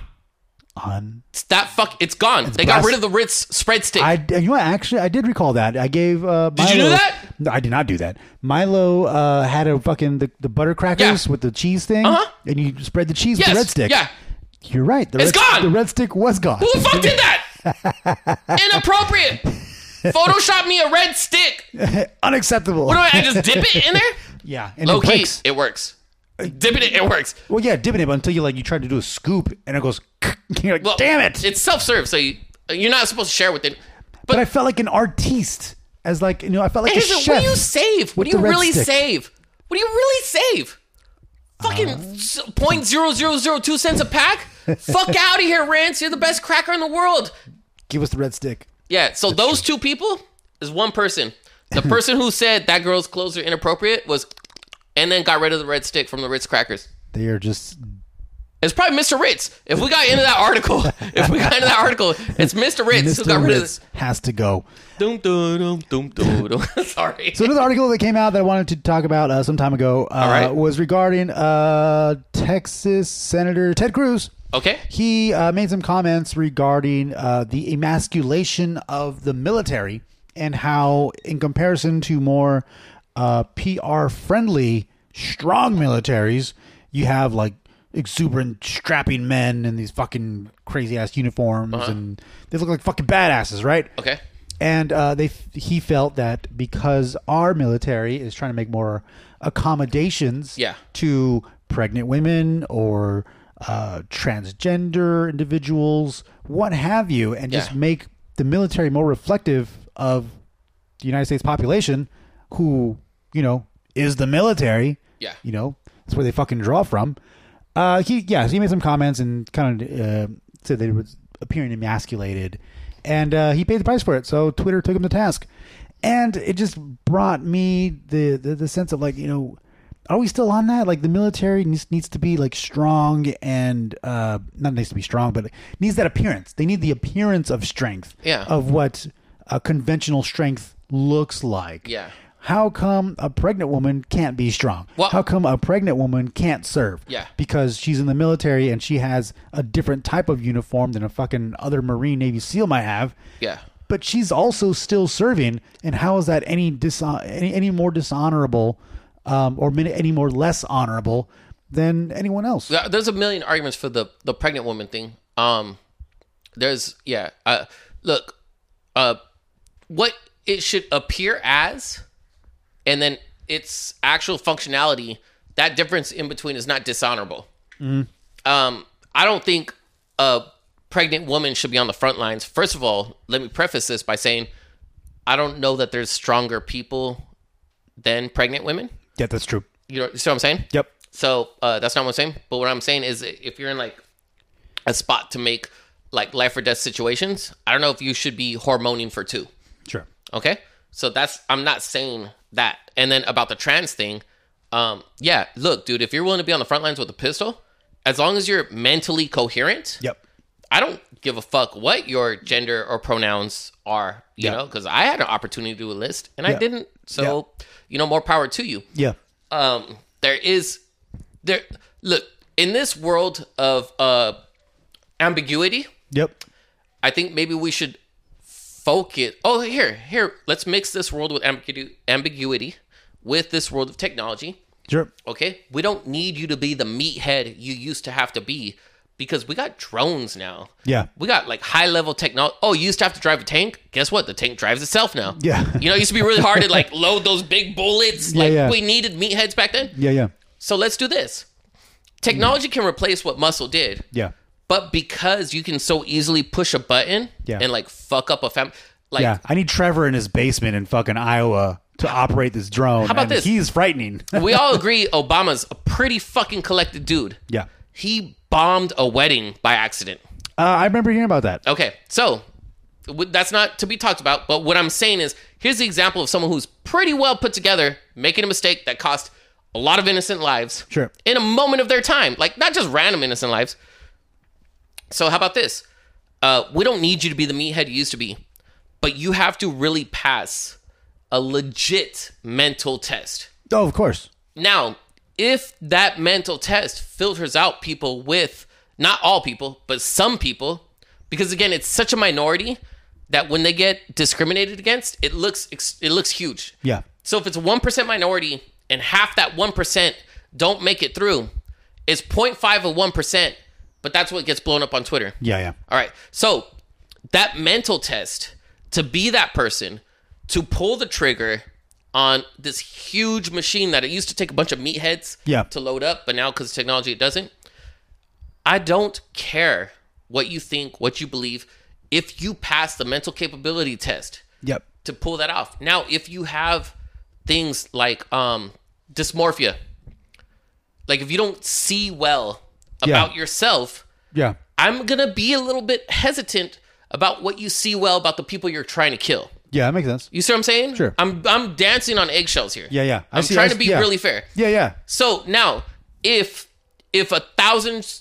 A: It's gone. They got rid of the Ritz spread stick.
B: I did recall that. I gave Milo,
A: did you do that?
B: No, I did not do that. Milo had a fucking the butter crackers with the cheese thing, and you spread the cheese with the red stick.
A: Yeah.
B: You're right.
A: It's gone.
B: The red stick was gone.
A: Who the fuck did that? Inappropriate. Photoshop me a red stick.
B: Unacceptable.
A: What do I just dip it in there?
B: Yeah.
A: And low key, it works. Dipping it works.
B: Well, yeah, dipping it, but until you try to do a scoop and it goes, you're like, damn it!
A: It's self-serve, so you're not supposed to share with it.
B: But I felt like an artiste, I felt like a chef.
A: What do you save? What do you really save? What do you really save? Fucking 0.0002 cents a pack? Fuck out of here, Rance! You're the best cracker in the world.
B: Give us the red stick.
A: Yeah. So those two people is one person. The person who said that girl's clothes are inappropriate and then got rid of the red stick from the Ritz crackers.
B: They are just...
A: It's probably Mr. Ritz. If we got into that article, it's Mr. Ritz who got rid of this.
B: Has to go.
A: Sorry.
B: So another article that came out that I wanted to talk about some time ago was regarding Texas Senator Ted Cruz.
A: Okay.
B: He made some comments regarding the emasculation of the military and how, in comparison to more PR-friendly, strong militaries, you have like exuberant, strapping men in these fucking crazy-ass uniforms, and they look like fucking badasses, right?
A: Okay.
B: And he felt that because our military is trying to make more accommodations to pregnant women or transgender individuals, what have you, and just
A: Yeah.
B: make the military more reflective of the United States population, who, is the military.
A: Yeah.
B: That's where they fucking draw from. He made some comments and kind of said that it was appearing emasculated, and he paid the price for it. So Twitter took him to task, and it just brought me the sense of like, are we still on that? Like the military needs to be like strong and not needs to be strong, but needs that appearance. They need the appearance of strength.
A: Yeah.
B: Of what a conventional strength looks like.
A: Yeah.
B: How come a pregnant woman can't be strong?
A: Well-
B: How come a pregnant woman can't serve?
A: Yeah.
B: Because she's in the military and she has a different type of uniform than a fucking other Marine, Navy SEAL might have.
A: Yeah.
B: But she's also still serving. And how is that any more dishonorable or any more less honorable than anyone else?
A: There's a million arguments for the pregnant woman thing. Look, what it should appear as, and then its actual functionality, that difference in between is not dishonorable. I don't think a pregnant woman should be on the front lines. First of all, let me preface this by saying I don't know that there's stronger people than pregnant women.
B: Yeah, that's true.
A: You see what I'm saying?
B: Yep.
A: So that's not what I'm saying. But what I'm saying is, if you're in like a spot to make like life or death situations, I don't know if you should be hormoning for two.
B: Sure.
A: Okay. So I'm not saying that. And then about the trans thing, look, dude, if you're willing to be on the front lines with a pistol, as long as you're mentally coherent,
B: Yep.
A: I don't give a fuck what your gender or pronouns are, you know, because I had an opportunity to enlist and I
B: Yeah.
A: didn't. So, more power to you.
B: Yeah.
A: Look, in this world of ambiguity,
B: Yep.
A: I think maybe we should focus. Oh, here, let's mix this world with ambiguity with this world of technology.
B: Sure.
A: Okay, we don't need you to be the meathead you used to have to be, because we got drones now.
B: Yeah.
A: We got like high level technology. Oh, you used to have to drive a tank? Guess what? The tank drives itself now.
B: Yeah.
A: It used to be really hard to like load those big bullets. We needed meatheads back then.
B: Yeah.
A: So let's do this. Technology can replace what muscle did.
B: Yeah.
A: But because you can so easily push a button and like fuck up a family. Like,
B: I need Trevor in his basement in fucking Iowa to operate this drone.
A: How about
B: and
A: this?
B: He's frightening.
A: we all agree Obama's a pretty fucking collected dude.
B: Yeah.
A: He bombed a wedding by accident.
B: I remember hearing about that.
A: Okay, so that's not to be talked about, but what I'm saying is, here's the example of someone who's pretty well put together, making a mistake that cost a lot of innocent lives.
B: Sure.
A: In a moment of their time. Like, not just random innocent lives. So how about this? We don't need you to be the meathead you used to be, but you have to really pass a legit mental test.
B: Oh, of course.
A: Now, if that mental test filters out people with, not all people, but some people, because again, it's such a minority that when they get discriminated against, it looks huge.
B: Yeah.
A: So if it's a 1% minority and half that 1% don't make it through, it's 0.5 of 1%, but that's what gets blown up on Twitter.
B: Yeah.
A: All right. So that mental test, to be that person, to pull the trigger on this huge machine that it used to take a bunch of meatheads to load up, but now because of technology it doesn't. I don't care what you think, what you believe, if you pass the mental capability test to pull that off. Now, if you have things like dysmorphia, like if you don't see well about yourself, I'm going to be a little bit hesitant about what you see well about the people you're trying to kill.
B: Yeah, that makes sense.
A: You see what I'm saying?
B: Sure.
A: I'm dancing on eggshells here.
B: Yeah.
A: I'm trying to be really fair.
B: Yeah.
A: So now, if 1,000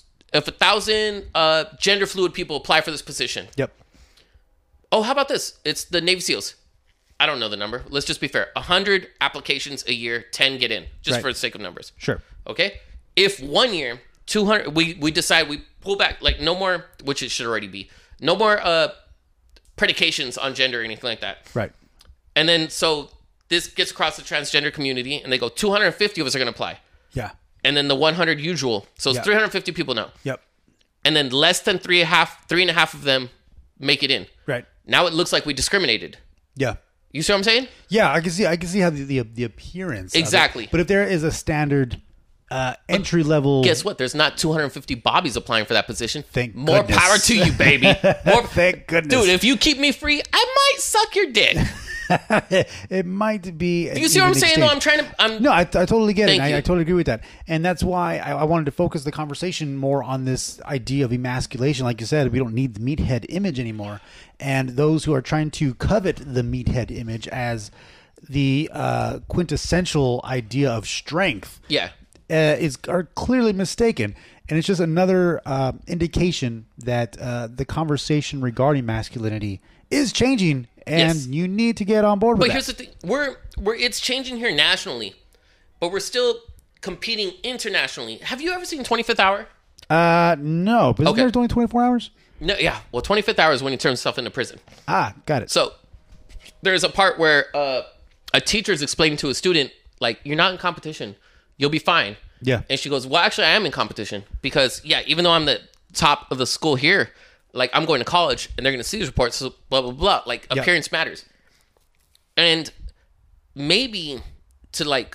A: gender fluid people apply for this position.
B: Yep.
A: Oh, how about this? It's the Navy SEALs. I don't know the number. Let's just be fair. 100 applications a year, 10 get in, just for the sake of numbers.
B: Sure.
A: Okay. If 1 year, 200, we decide we pull back, like no more, which it should already be, no more predications on gender or anything like that.
B: Right.
A: And then so this gets across the transgender community, and they go 250 of us are going to apply.
B: Yeah.
A: And then the 100 usual. So it's 350 people now.
B: Yep.
A: And then less than three and a half of them make it in.
B: Right.
A: Now it looks like we discriminated.
B: Yeah.
A: You see what I'm saying?
B: Yeah, I can see how the appearance.
A: Exactly.
B: Of it. But if there is a standard entry level.
A: Guess what? There's not 250 Bobbies applying for that position.
B: Thank
A: More
B: goodness.
A: power to you, baby. More,
B: Thank goodness.
A: dude. If you keep me free, I might suck your dick.
B: It might be.
A: You see what I'm saying? Though
B: No, I totally get it.
A: Thank you.
B: I totally agree with that. And that's why I wanted to focus the conversation more on this idea of emasculation. Like you said, we don't need the meathead image anymore. And those who are trying to covet the meathead image as the quintessential idea of strength
A: Yeah.
B: are clearly mistaken. And it's just another indication that the conversation regarding masculinity is changing. And
A: Yes.
B: you need to get on board with
A: But
B: that.
A: here's the thing: we're it's changing here nationally, but we're still competing internationally. Have you ever seen 25th Hour?
B: No, but isn't
A: Okay.
B: there only 24 hours?
A: No, yeah. Well, 25th Hour is when he turns himself into prison.
B: Ah, got it.
A: So there's a part where a teacher is explaining to a student, like, you're not in competition, you'll be fine.
B: Yeah.
A: And she goes, well, actually, I am in competition because, yeah, even though I'm the top of the school here, like, I'm going to college and they're going to see these reports, so blah, blah, blah. Like,
B: Yeah.
A: appearance matters. And maybe to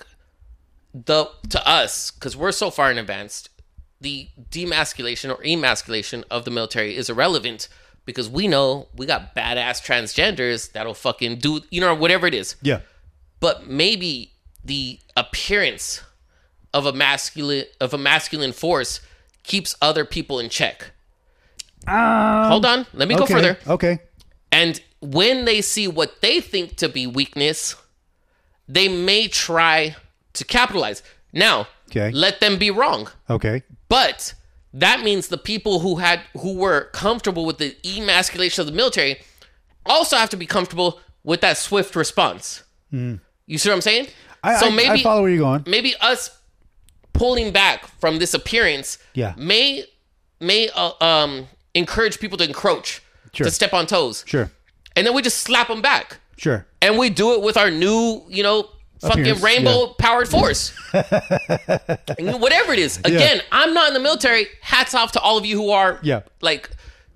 A: us, because we're so far in advanced, the demasculation or emasculation of the military is irrelevant because we know we got badass transgenders that'll fucking do, whatever it is.
B: Yeah.
A: But maybe the appearance of a masculine force keeps other people in check. Hold on, let me go
B: Okay.
A: further.
B: Okay.
A: And when they see what they think to be weakness, they may try to capitalize. Now,
B: Okay.
A: let them be wrong.
B: Okay.
A: But that means the people who were comfortable with the emasculation of the military also have to be comfortable with that swift response. You see what I'm saying?
B: I follow where you're going.
A: Maybe us pulling back from this appearance
B: Yeah.
A: may encourage people to encroach,
B: Sure.
A: to step on toes.
B: Sure.
A: And then we just slap them back.
B: Sure.
A: And we do it with our new, fucking
B: Appearance,
A: rainbow powered force. And whatever it is. Again, I'm not in the military. Hats off to all of you who are.
B: Yeah.
A: But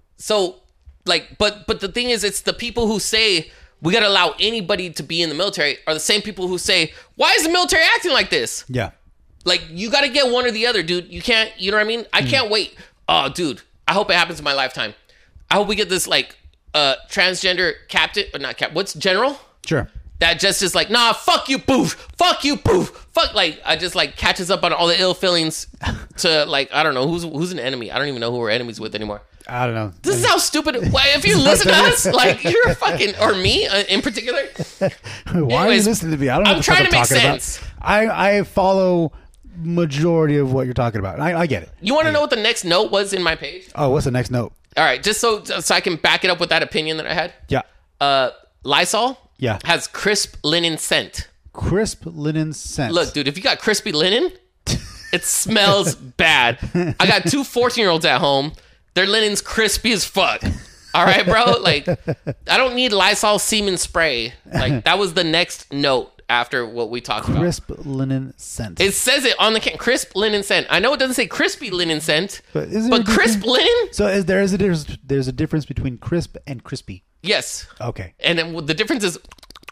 A: the thing is, it's the people who say we got to allow anybody to be in the military are the same people who say, why is the military acting like this?
B: Yeah.
A: Like, you got to get one or the other, dude. You can't, you know what I mean? I can't wait. Oh, dude, I hope it happens in my lifetime. I hope we get this, transgender captain, or not captain, what's general?
B: Sure.
A: That just is like, nah, fuck you, poof. Fuck you, poof. Fuck, I just, catches up on all the ill feelings to, I don't know, who's an enemy? I don't even know who we're enemies with anymore.
B: I don't know.
A: This is how stupid, if you listen to us, you're a fucking, or me in particular.
B: Why are you
A: Anyways,
B: listening to me? I don't know
A: I'm
B: what the fuck
A: trying to make
B: talking
A: sense.
B: About. I follow majority of what you're talking about. I get it.
A: You want to know what the next note was in my page?
B: Oh, what's the next note?
A: All right, just so I can back it up with that opinion that I had.
B: Yeah.
A: Lysol
B: Yeah.
A: has crisp linen scent.
B: Crisp linen scent.
A: Look, dude, if you got crispy linen, it smells bad. I got two 14-year-olds at home. Their linen's crispy as fuck. All right, bro? I don't need Lysol semen spray. That was the next note after what we talked about.
B: Crisp linen scent.
A: It says it on the can. Crisp linen scent. I know it doesn't say crispy linen scent,
B: But isn't there a
A: crisp
B: difference?
A: linen?
B: So there's a difference between crisp and crispy.
A: Yes.
B: Okay.
A: And then the difference is,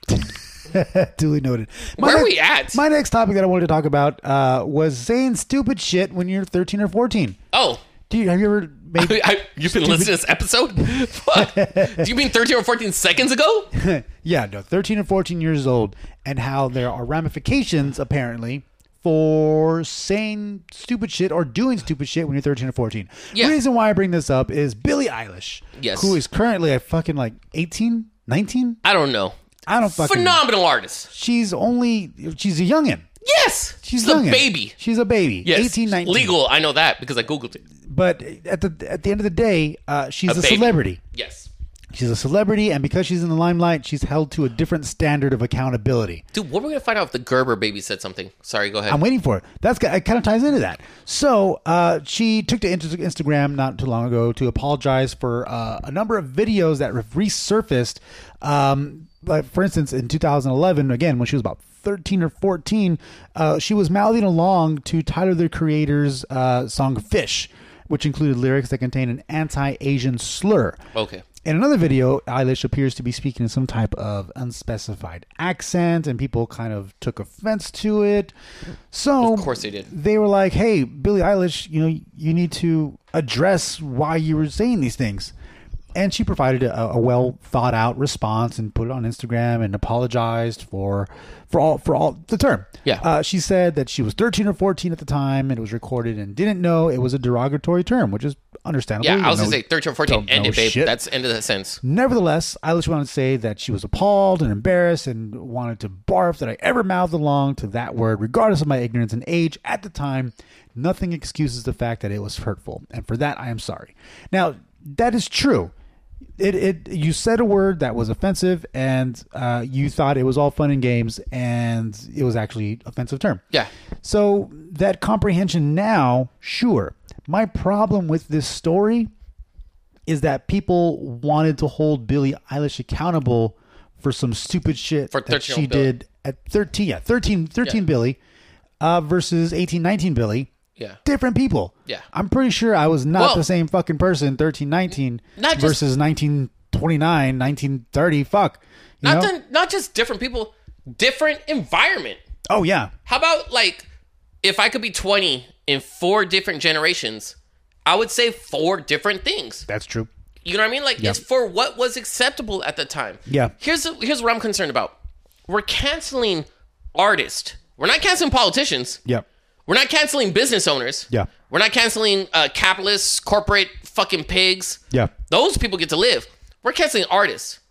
B: Duly noted.
A: where are we at?
B: My next topic that I wanted to talk about was saying stupid shit when you're 13 or 14.
A: Oh.
B: Have you ever made...
A: You've been listening to this episode? Fuck. Do you mean 13 or 14 seconds ago?
B: Yeah, no, 13 or 14 years old, and how there are ramifications, apparently, for saying stupid shit or doing stupid shit when you're 13 or 14.
A: Yeah.
B: The reason why I bring this up is Billie Eilish,
A: Yes.
B: who is currently a fucking 18, 19?
A: I don't know.
B: I don't fucking...
A: Phenomenal artist.
B: She's a youngin'.
A: Yes.
B: She's
A: a
B: youngin'.
A: baby.
B: She's a baby.
A: Yes.
B: 18, 19.
A: Legal. I know that because I Googled it.
B: But at the end of the day, she's a
A: baby.
B: celebrity.
A: Yes.
B: She's a celebrity, and because she's in the limelight, she's held to a different standard of accountability.
A: Dude, what are we going to find out if the Gerber baby said something? Sorry, go ahead.
B: I'm waiting for it. It kind of ties into that. So she took to Instagram not too long ago to apologize for a number of videos that resurfaced. Like for instance, in 2011, again when she was about 13 or 14, she was mouthing along to Tyler the Creator's song "Fish," which included lyrics that contained an anti-Asian slur.
A: Okay.
B: In another video, Eilish appears to be speaking in some type of unspecified accent, and people kind of took offense to it. So,
A: Of course they did.
B: They were like, "Hey, Billie Eilish, you need to address why you were saying these things." And she provided a well thought out response and put it on Instagram and apologized for all the term.
A: Yeah.
B: She said that she was 13 or 14 at the time and it was recorded and didn't know it was a derogatory term, which is understandable.
A: Yeah,
B: You
A: I was
B: don't
A: going to
B: know-
A: say 13 or 14
B: don't know
A: ended, babe.
B: shit.
A: That's the end of that sentence.
B: Nevertheless, Eilish wanted to say that she was appalled and embarrassed and wanted to barf that I ever mouthed along to that word, regardless of my ignorance and age at the time. Nothing excuses the fact that it was hurtful, and for that I am sorry. Now, that is true. You said a word that was offensive, and you thought it was all fun and games, and it was actually an offensive term.
A: Yeah.
B: So that comprehension now, sure. My problem with this story is that people wanted to hold Billie Eilish accountable for some stupid shit
A: For
B: that she
A: 13-year-old Billie.
B: did at 13. Yeah, 13
A: Yeah.
B: Billie versus 18, 19 Billie.
A: Yeah.
B: Different people.
A: Yeah.
B: I'm pretty sure I was not
A: Well,
B: the same fucking person 13, 19
A: not just-
B: versus 1929, 1930. Fuck. You know?
A: Not just different people, different environment.
B: Oh, yeah.
A: How about, like, if I could be 20 in 4 different generations, I would say 4 different things.
B: That's true.
A: You know what I mean? Like,
B: Yeah.
A: it's for what was acceptable at the time.
B: Yeah.
A: Here's what I'm concerned about. We're canceling artists. We're not canceling politicians.
B: Yep.
A: We're not canceling business owners.
B: Yeah.
A: We're not canceling capitalists, corporate fucking pigs.
B: Yeah.
A: Those people get to live. We're canceling artists.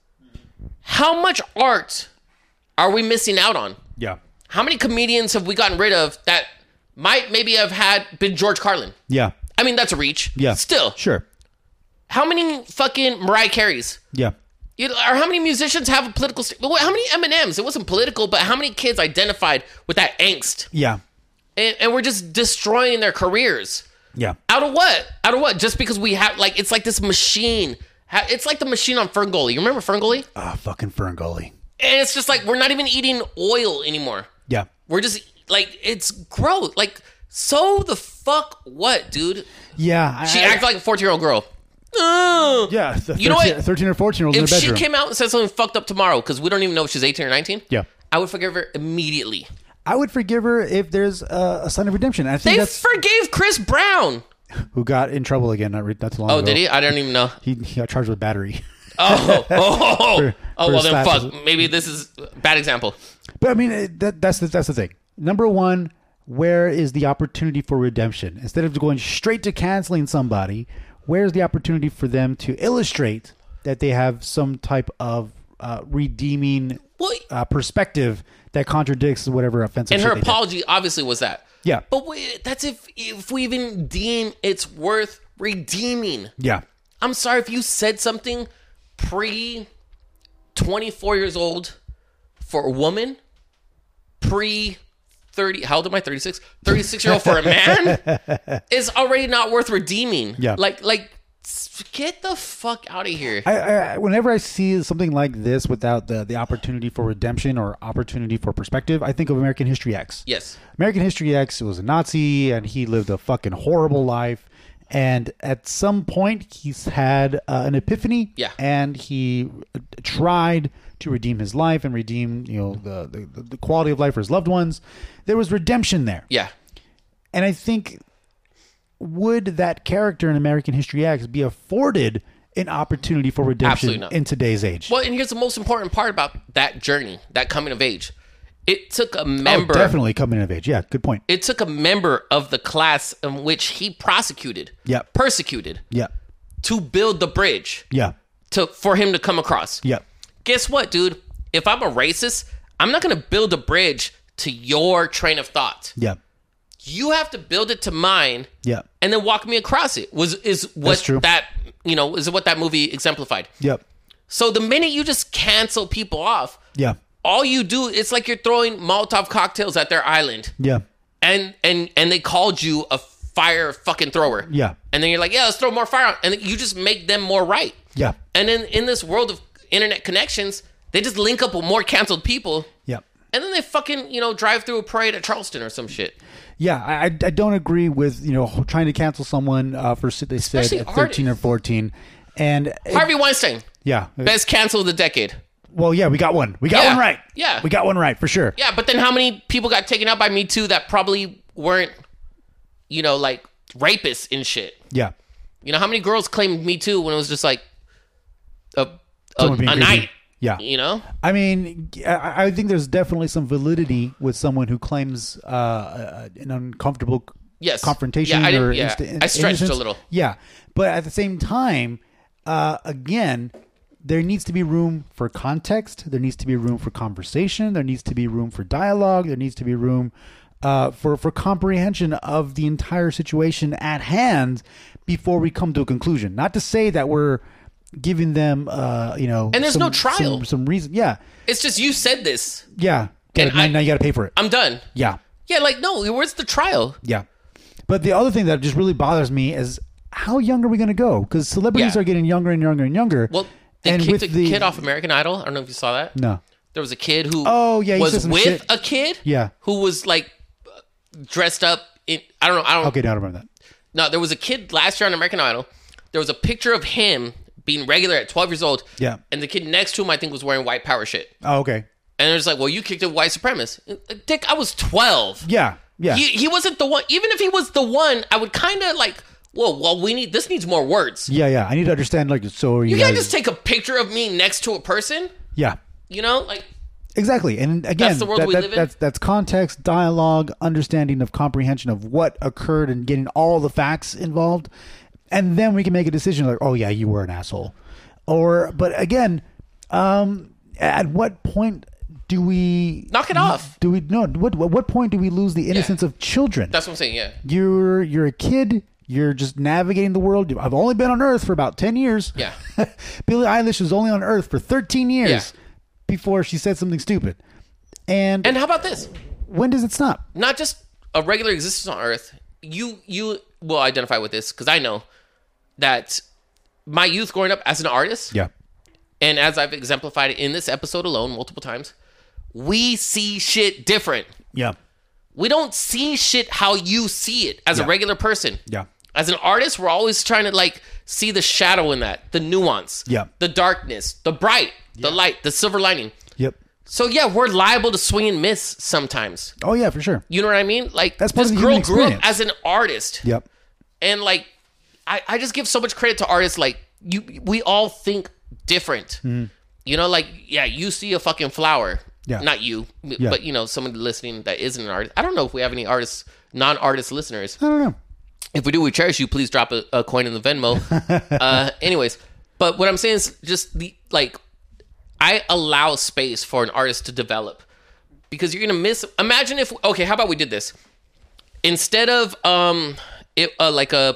A: How much art are we missing out on?
B: Yeah.
A: How many comedians have we gotten rid of that might maybe have been George Carlin?
B: Yeah.
A: I mean, that's a reach.
B: Yeah.
A: Still.
B: Sure.
A: How many fucking Mariah Careys?
B: Yeah.
A: Or how many musicians have a political... How many Eminems? It wasn't political, but how many kids identified with that angst?
B: Yeah.
A: And we're just destroying their careers.
B: Yeah.
A: Out of what? Out of what? Just because we have... Like, it's like this machine. It's like the machine on Ferngully. You remember Ferngully?
B: Ah, fucking Ferngully.
A: And it's just like, we're not even eating oil anymore.
B: Yeah.
A: We're just... Like, it's gross. Like, so the fuck what, dude?
B: Yeah.
A: She acted like a 14-year-old girl. Ugh.
B: Yeah.
A: You know what?
B: 13 or 14-year-olds in
A: If
B: the
A: she
B: bedroom.
A: came out and said something fucked up tomorrow, because we don't even know if she's 18 or 19,
B: Yeah.
A: I would forgive her immediately.
B: I would forgive her if there's a sign of redemption. I think
A: They
B: that's
A: forgave Chris Brown.
B: who got in trouble again not too long ago.
A: Oh, did he? I don't even know.
B: He got charged with battery.
A: Oh,
B: for
A: well then
B: slaps.
A: fuck. Maybe this is a bad example.
B: But I mean, that's the thing. Number one, where is the opportunity for redemption? Instead of going straight to canceling somebody, where's the opportunity for them to illustrate that they have some type of redeeming
A: Well,
B: perspective that contradicts whatever offensive
A: and
B: shit
A: her
B: they did?
A: apology obviously was that.
B: Yeah.
A: But that's if we even deem it's worth redeeming.
B: Yeah.
A: I'm sorry if you said something pre 24 years old for a woman, pre 30, how old am I? 36? 36-year-old for a man is already not worth redeeming.
B: Yeah.
A: Like, get the fuck out of here.
B: Whenever I see something like this without the opportunity for redemption or opportunity for perspective, I think of American History X.
A: Yes.
B: American History X was a Nazi and he lived a fucking horrible life. And at some point, he's had an epiphany.
A: Yeah.
B: And he tried to redeem his life and redeem, the quality of life for his loved ones. There was redemption there.
A: Yeah.
B: And I think, would that character in American History X be afforded an opportunity for redemption
A: Absolutely not.
B: in today's age?
A: Well, and here's the most important part about that journey, that coming of age. It took a member.
B: Definitely coming of age. Yeah, good point.
A: It took a member of the class in which he prosecuted,
B: Yep.
A: persecuted,
B: Yeah.
A: to build the bridge
B: Yeah.
A: for him to come across.
B: Yeah.
A: Guess what, dude? If I'm a racist, I'm not going to build a bridge to your train of thought.
B: Yeah.
A: You have to build it to mine
B: Yeah.
A: and then walk me across it. Is what
B: true.
A: that movie exemplified.
B: Yep.
A: So the minute you just cancel people off,
B: Yeah.
A: all you do, it's like you're throwing Molotov cocktails at their island.
B: Yeah.
A: And they called you a fire fucking thrower.
B: Yeah.
A: And then you're like, yeah, let's throw more fire on. And then you just make them more right.
B: Yeah.
A: And then in this world of internet connections, they just link up with more canceled people.
B: Yeah.
A: And then they fucking, drive through a parade at Charleston or some shit.
B: Yeah, I don't agree with trying to cancel someone for they said
A: Especially
B: at 13 or 14, And
A: Harvey Weinstein,
B: yeah,
A: best cancel of the decade.
B: well, yeah, we got one. We got
A: Yeah.
B: one right.
A: Yeah.
B: we got one right for sure.
A: Yeah, but then how many people got taken out by Me Too that probably weren't, like rapists and shit?
B: Yeah,
A: How many girls claimed Me Too when it was just like a
B: Someone being creepy.
A: night?
B: Yeah. I mean, I think there's definitely some validity with someone who claims an uncomfortable
A: Yes.
B: confrontation
A: Yeah, I didn't-
B: or
A: yeah. I stretched a
B: innocence.
A: little.
B: Yeah, but at the same time, again, there needs to be room for context. There needs to be room for conversation. There needs to be room for dialogue. There needs to be room for comprehension of the entire situation at hand before we come to a conclusion. Not to say that we're giving them,
A: And there's no trial.
B: some reason. Yeah,
A: It's just you said this.
B: yeah.
A: And
B: Now you got to pay for it.
A: I'm done.
B: Yeah,
A: Yeah, like no, where's the trial?
B: yeah. But the other thing that just really bothers me is how young are we going to go? Because celebrities
A: Yeah.
B: are getting younger and younger and younger.
A: Well, they
B: And
A: kicked
B: with
A: a kid off American Idol. I don't know if you saw that.
B: No.
A: There was a kid who
B: Oh, yeah, he said
A: was
B: some
A: with
B: shit.
A: a kid
B: Yeah.
A: who was like dressed up in I don't know.
B: Okay, now I remember that.
A: No, there was a kid last year on American Idol. There was a picture of him being regular at 12 years old.
B: Yeah.
A: And the kid next to him I think was wearing white power shit.
B: Oh, okay.
A: And they're just like, well, you kicked a white supremacist. Like, Dick, I was 12.
B: Yeah. Yeah.
A: He wasn't the one. Even if he was the one, I would kind of like, well, this needs more words.
B: yeah. Yeah. I need to understand, like, so are you,
A: You can't
B: guys...
A: just take a picture of me next to a person,
B: Yeah.
A: like,
B: Exactly. And again,
A: That's the world we live in?
B: That's context, dialogue, understanding of comprehension of what occurred and getting all the facts involved. And then we can make a decision like, oh, yeah, you were an asshole. But again, at what point do we
A: knock it off.
B: Do we no? What point do we lose the innocence of children?
A: That's what I'm saying, yeah.
B: You're a kid. You're just navigating the world. I've only been on Earth for about 10 years.
A: Yeah.
B: Billie Eilish was only on Earth for 13 years
A: Yeah.
B: before she said something stupid. And
A: And how about this?
B: when does it stop?
A: Not just a regular existence on Earth. You will identify with this because I know that my youth growing up as an artist,
B: Yeah.
A: and as I've exemplified it in this episode alone multiple times, we see shit different.
B: Yeah.
A: We don't see shit how you see it as a
B: Yeah.
A: regular person.
B: Yeah.
A: As an artist, we're always trying to like see the shadow in that, the nuance,
B: Yeah.
A: the darkness, the bright, the light, the silver lining.
B: Yep.
A: So yeah, we're liable to swing and miss sometimes.
B: Oh, yeah, for sure.
A: You know what I mean? Like
B: That's part
A: this
B: of the
A: girl
B: human
A: grew up
B: experience.
A: as an artist,
B: Yep.
A: and like I just give so much credit to artists. Like we all think different. You know, like yeah, you see a fucking flower.
B: Yeah.
A: Not you, but someone listening that isn't an artist. I don't know if we have any artists, non-artist listeners.
B: I don't know.
A: If we do, we cherish you. Please drop a coin in the Venmo. Anyways, but what I'm saying is just I allow space for an artist to develop because you're gonna miss. Imagine if how about we did this instead of like a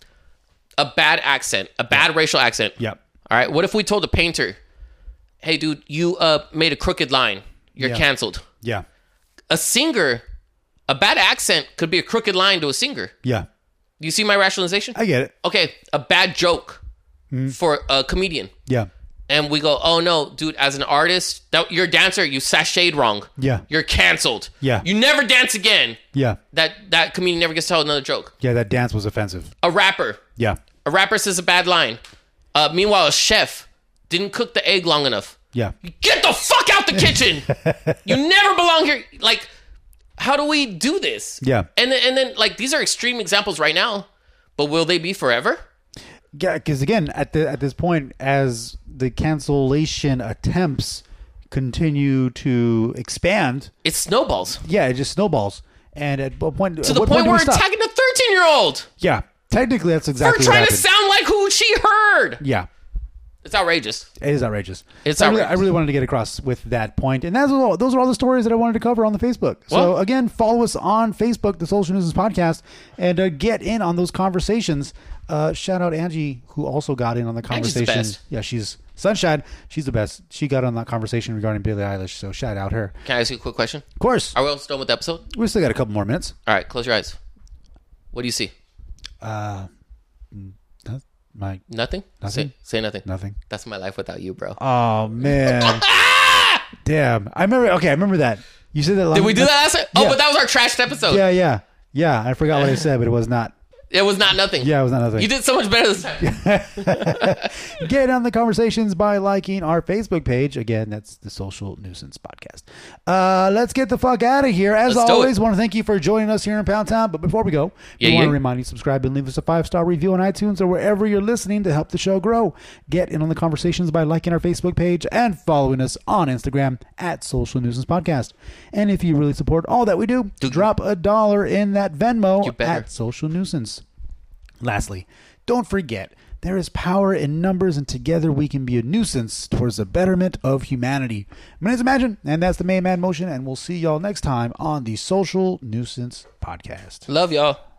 A: bad accent, a bad racial accent.
B: Yep.
A: All right. What if we told a painter, "Hey, dude, you made a crooked line. You're canceled."
B: Yeah.
A: A singer, a bad accent could be a crooked line to a singer.
B: Yeah.
A: You see my rationalization?
B: I get it.
A: Okay, a bad joke for a comedian.
B: Yeah.
A: And we go, oh no, dude, as an artist, you're a dancer, you sashayed wrong.
B: Yeah.
A: You're canceled.
B: Yeah.
A: You never dance again.
B: Yeah.
A: That comedian never gets to tell another joke.
B: Yeah, that dance was offensive.
A: A rapper.
B: Yeah.
A: A rapper says a bad line. Meanwhile, a chef didn't cook the egg long enough.
B: Yeah.
A: Get the fuck out the kitchen. You never belong here. Like, how do we do this?
B: Yeah.
A: And then like these are extreme examples right now, but will they be forever?
B: Yeah, because again, at this point, as the cancellation attempts continue to expand,
A: It snowballs
B: yeah, it just snowballs. And at what point
A: to the point where we're attacking a 13-year-old
B: Yeah, technically that's
A: for
B: exactly what
A: trying to
B: happened.
A: sound like who she heard.
B: Yeah,
A: It's outrageous.
B: it is outrageous.
A: It's
B: I
A: outrageous.
B: really wanted to get across with that point, and those are all the stories that I wanted to cover on the Facebook. So
A: Well-
B: again, follow us on Facebook, the Social Nuisance Podcast, and get in on those conversations. Shout out Angie, who also got in on the
A: Angie's the
B: conversation.
A: best.
B: Yeah, she's Sunshine. She's the best. She got on that conversation regarding Billie Eilish. So shout out her.
A: Can I ask you a quick question?
B: Of course,
A: Are we almost done with the episode?
B: we still got a couple more minutes.
A: All right, close your eyes. What do you see?
B: Mike,
A: Nothing?
B: Nothing.
A: Say nothing.
B: nothing.
A: That's my life without you, bro.
B: Oh man, damn! I remember that. You said that.
A: Did we do that last time? Oh,
B: Yeah.
A: but that was our trashed episode.
B: Yeah. I forgot what I said, but it was not
A: It was not nothing.
B: Yeah, it was not nothing.
A: You did so much better this time.
B: Get on the conversations by liking our Facebook page. Again, that's the Social Nuisance Podcast. Let's get the fuck out of here. As
A: Let's do
B: always,
A: it.
B: want to thank you for joining us here in Pound Town. But before we go, we want to remind you, subscribe and leave us a 5-star review on iTunes or wherever you're listening to help the show grow. Get in on the conversations by liking our Facebook page and following us on Instagram at Social Nuisance Podcast. And if you really support all that we do, drop $1 in that Venmo at Social Nuisance. Lastly, don't forget, there is power in numbers, and together we can be a nuisance towards the betterment of humanity. My name is Imagine, and that's the Main Man Motion, and we'll see y'all next time on the Social Nuisance Podcast.
A: Love y'all.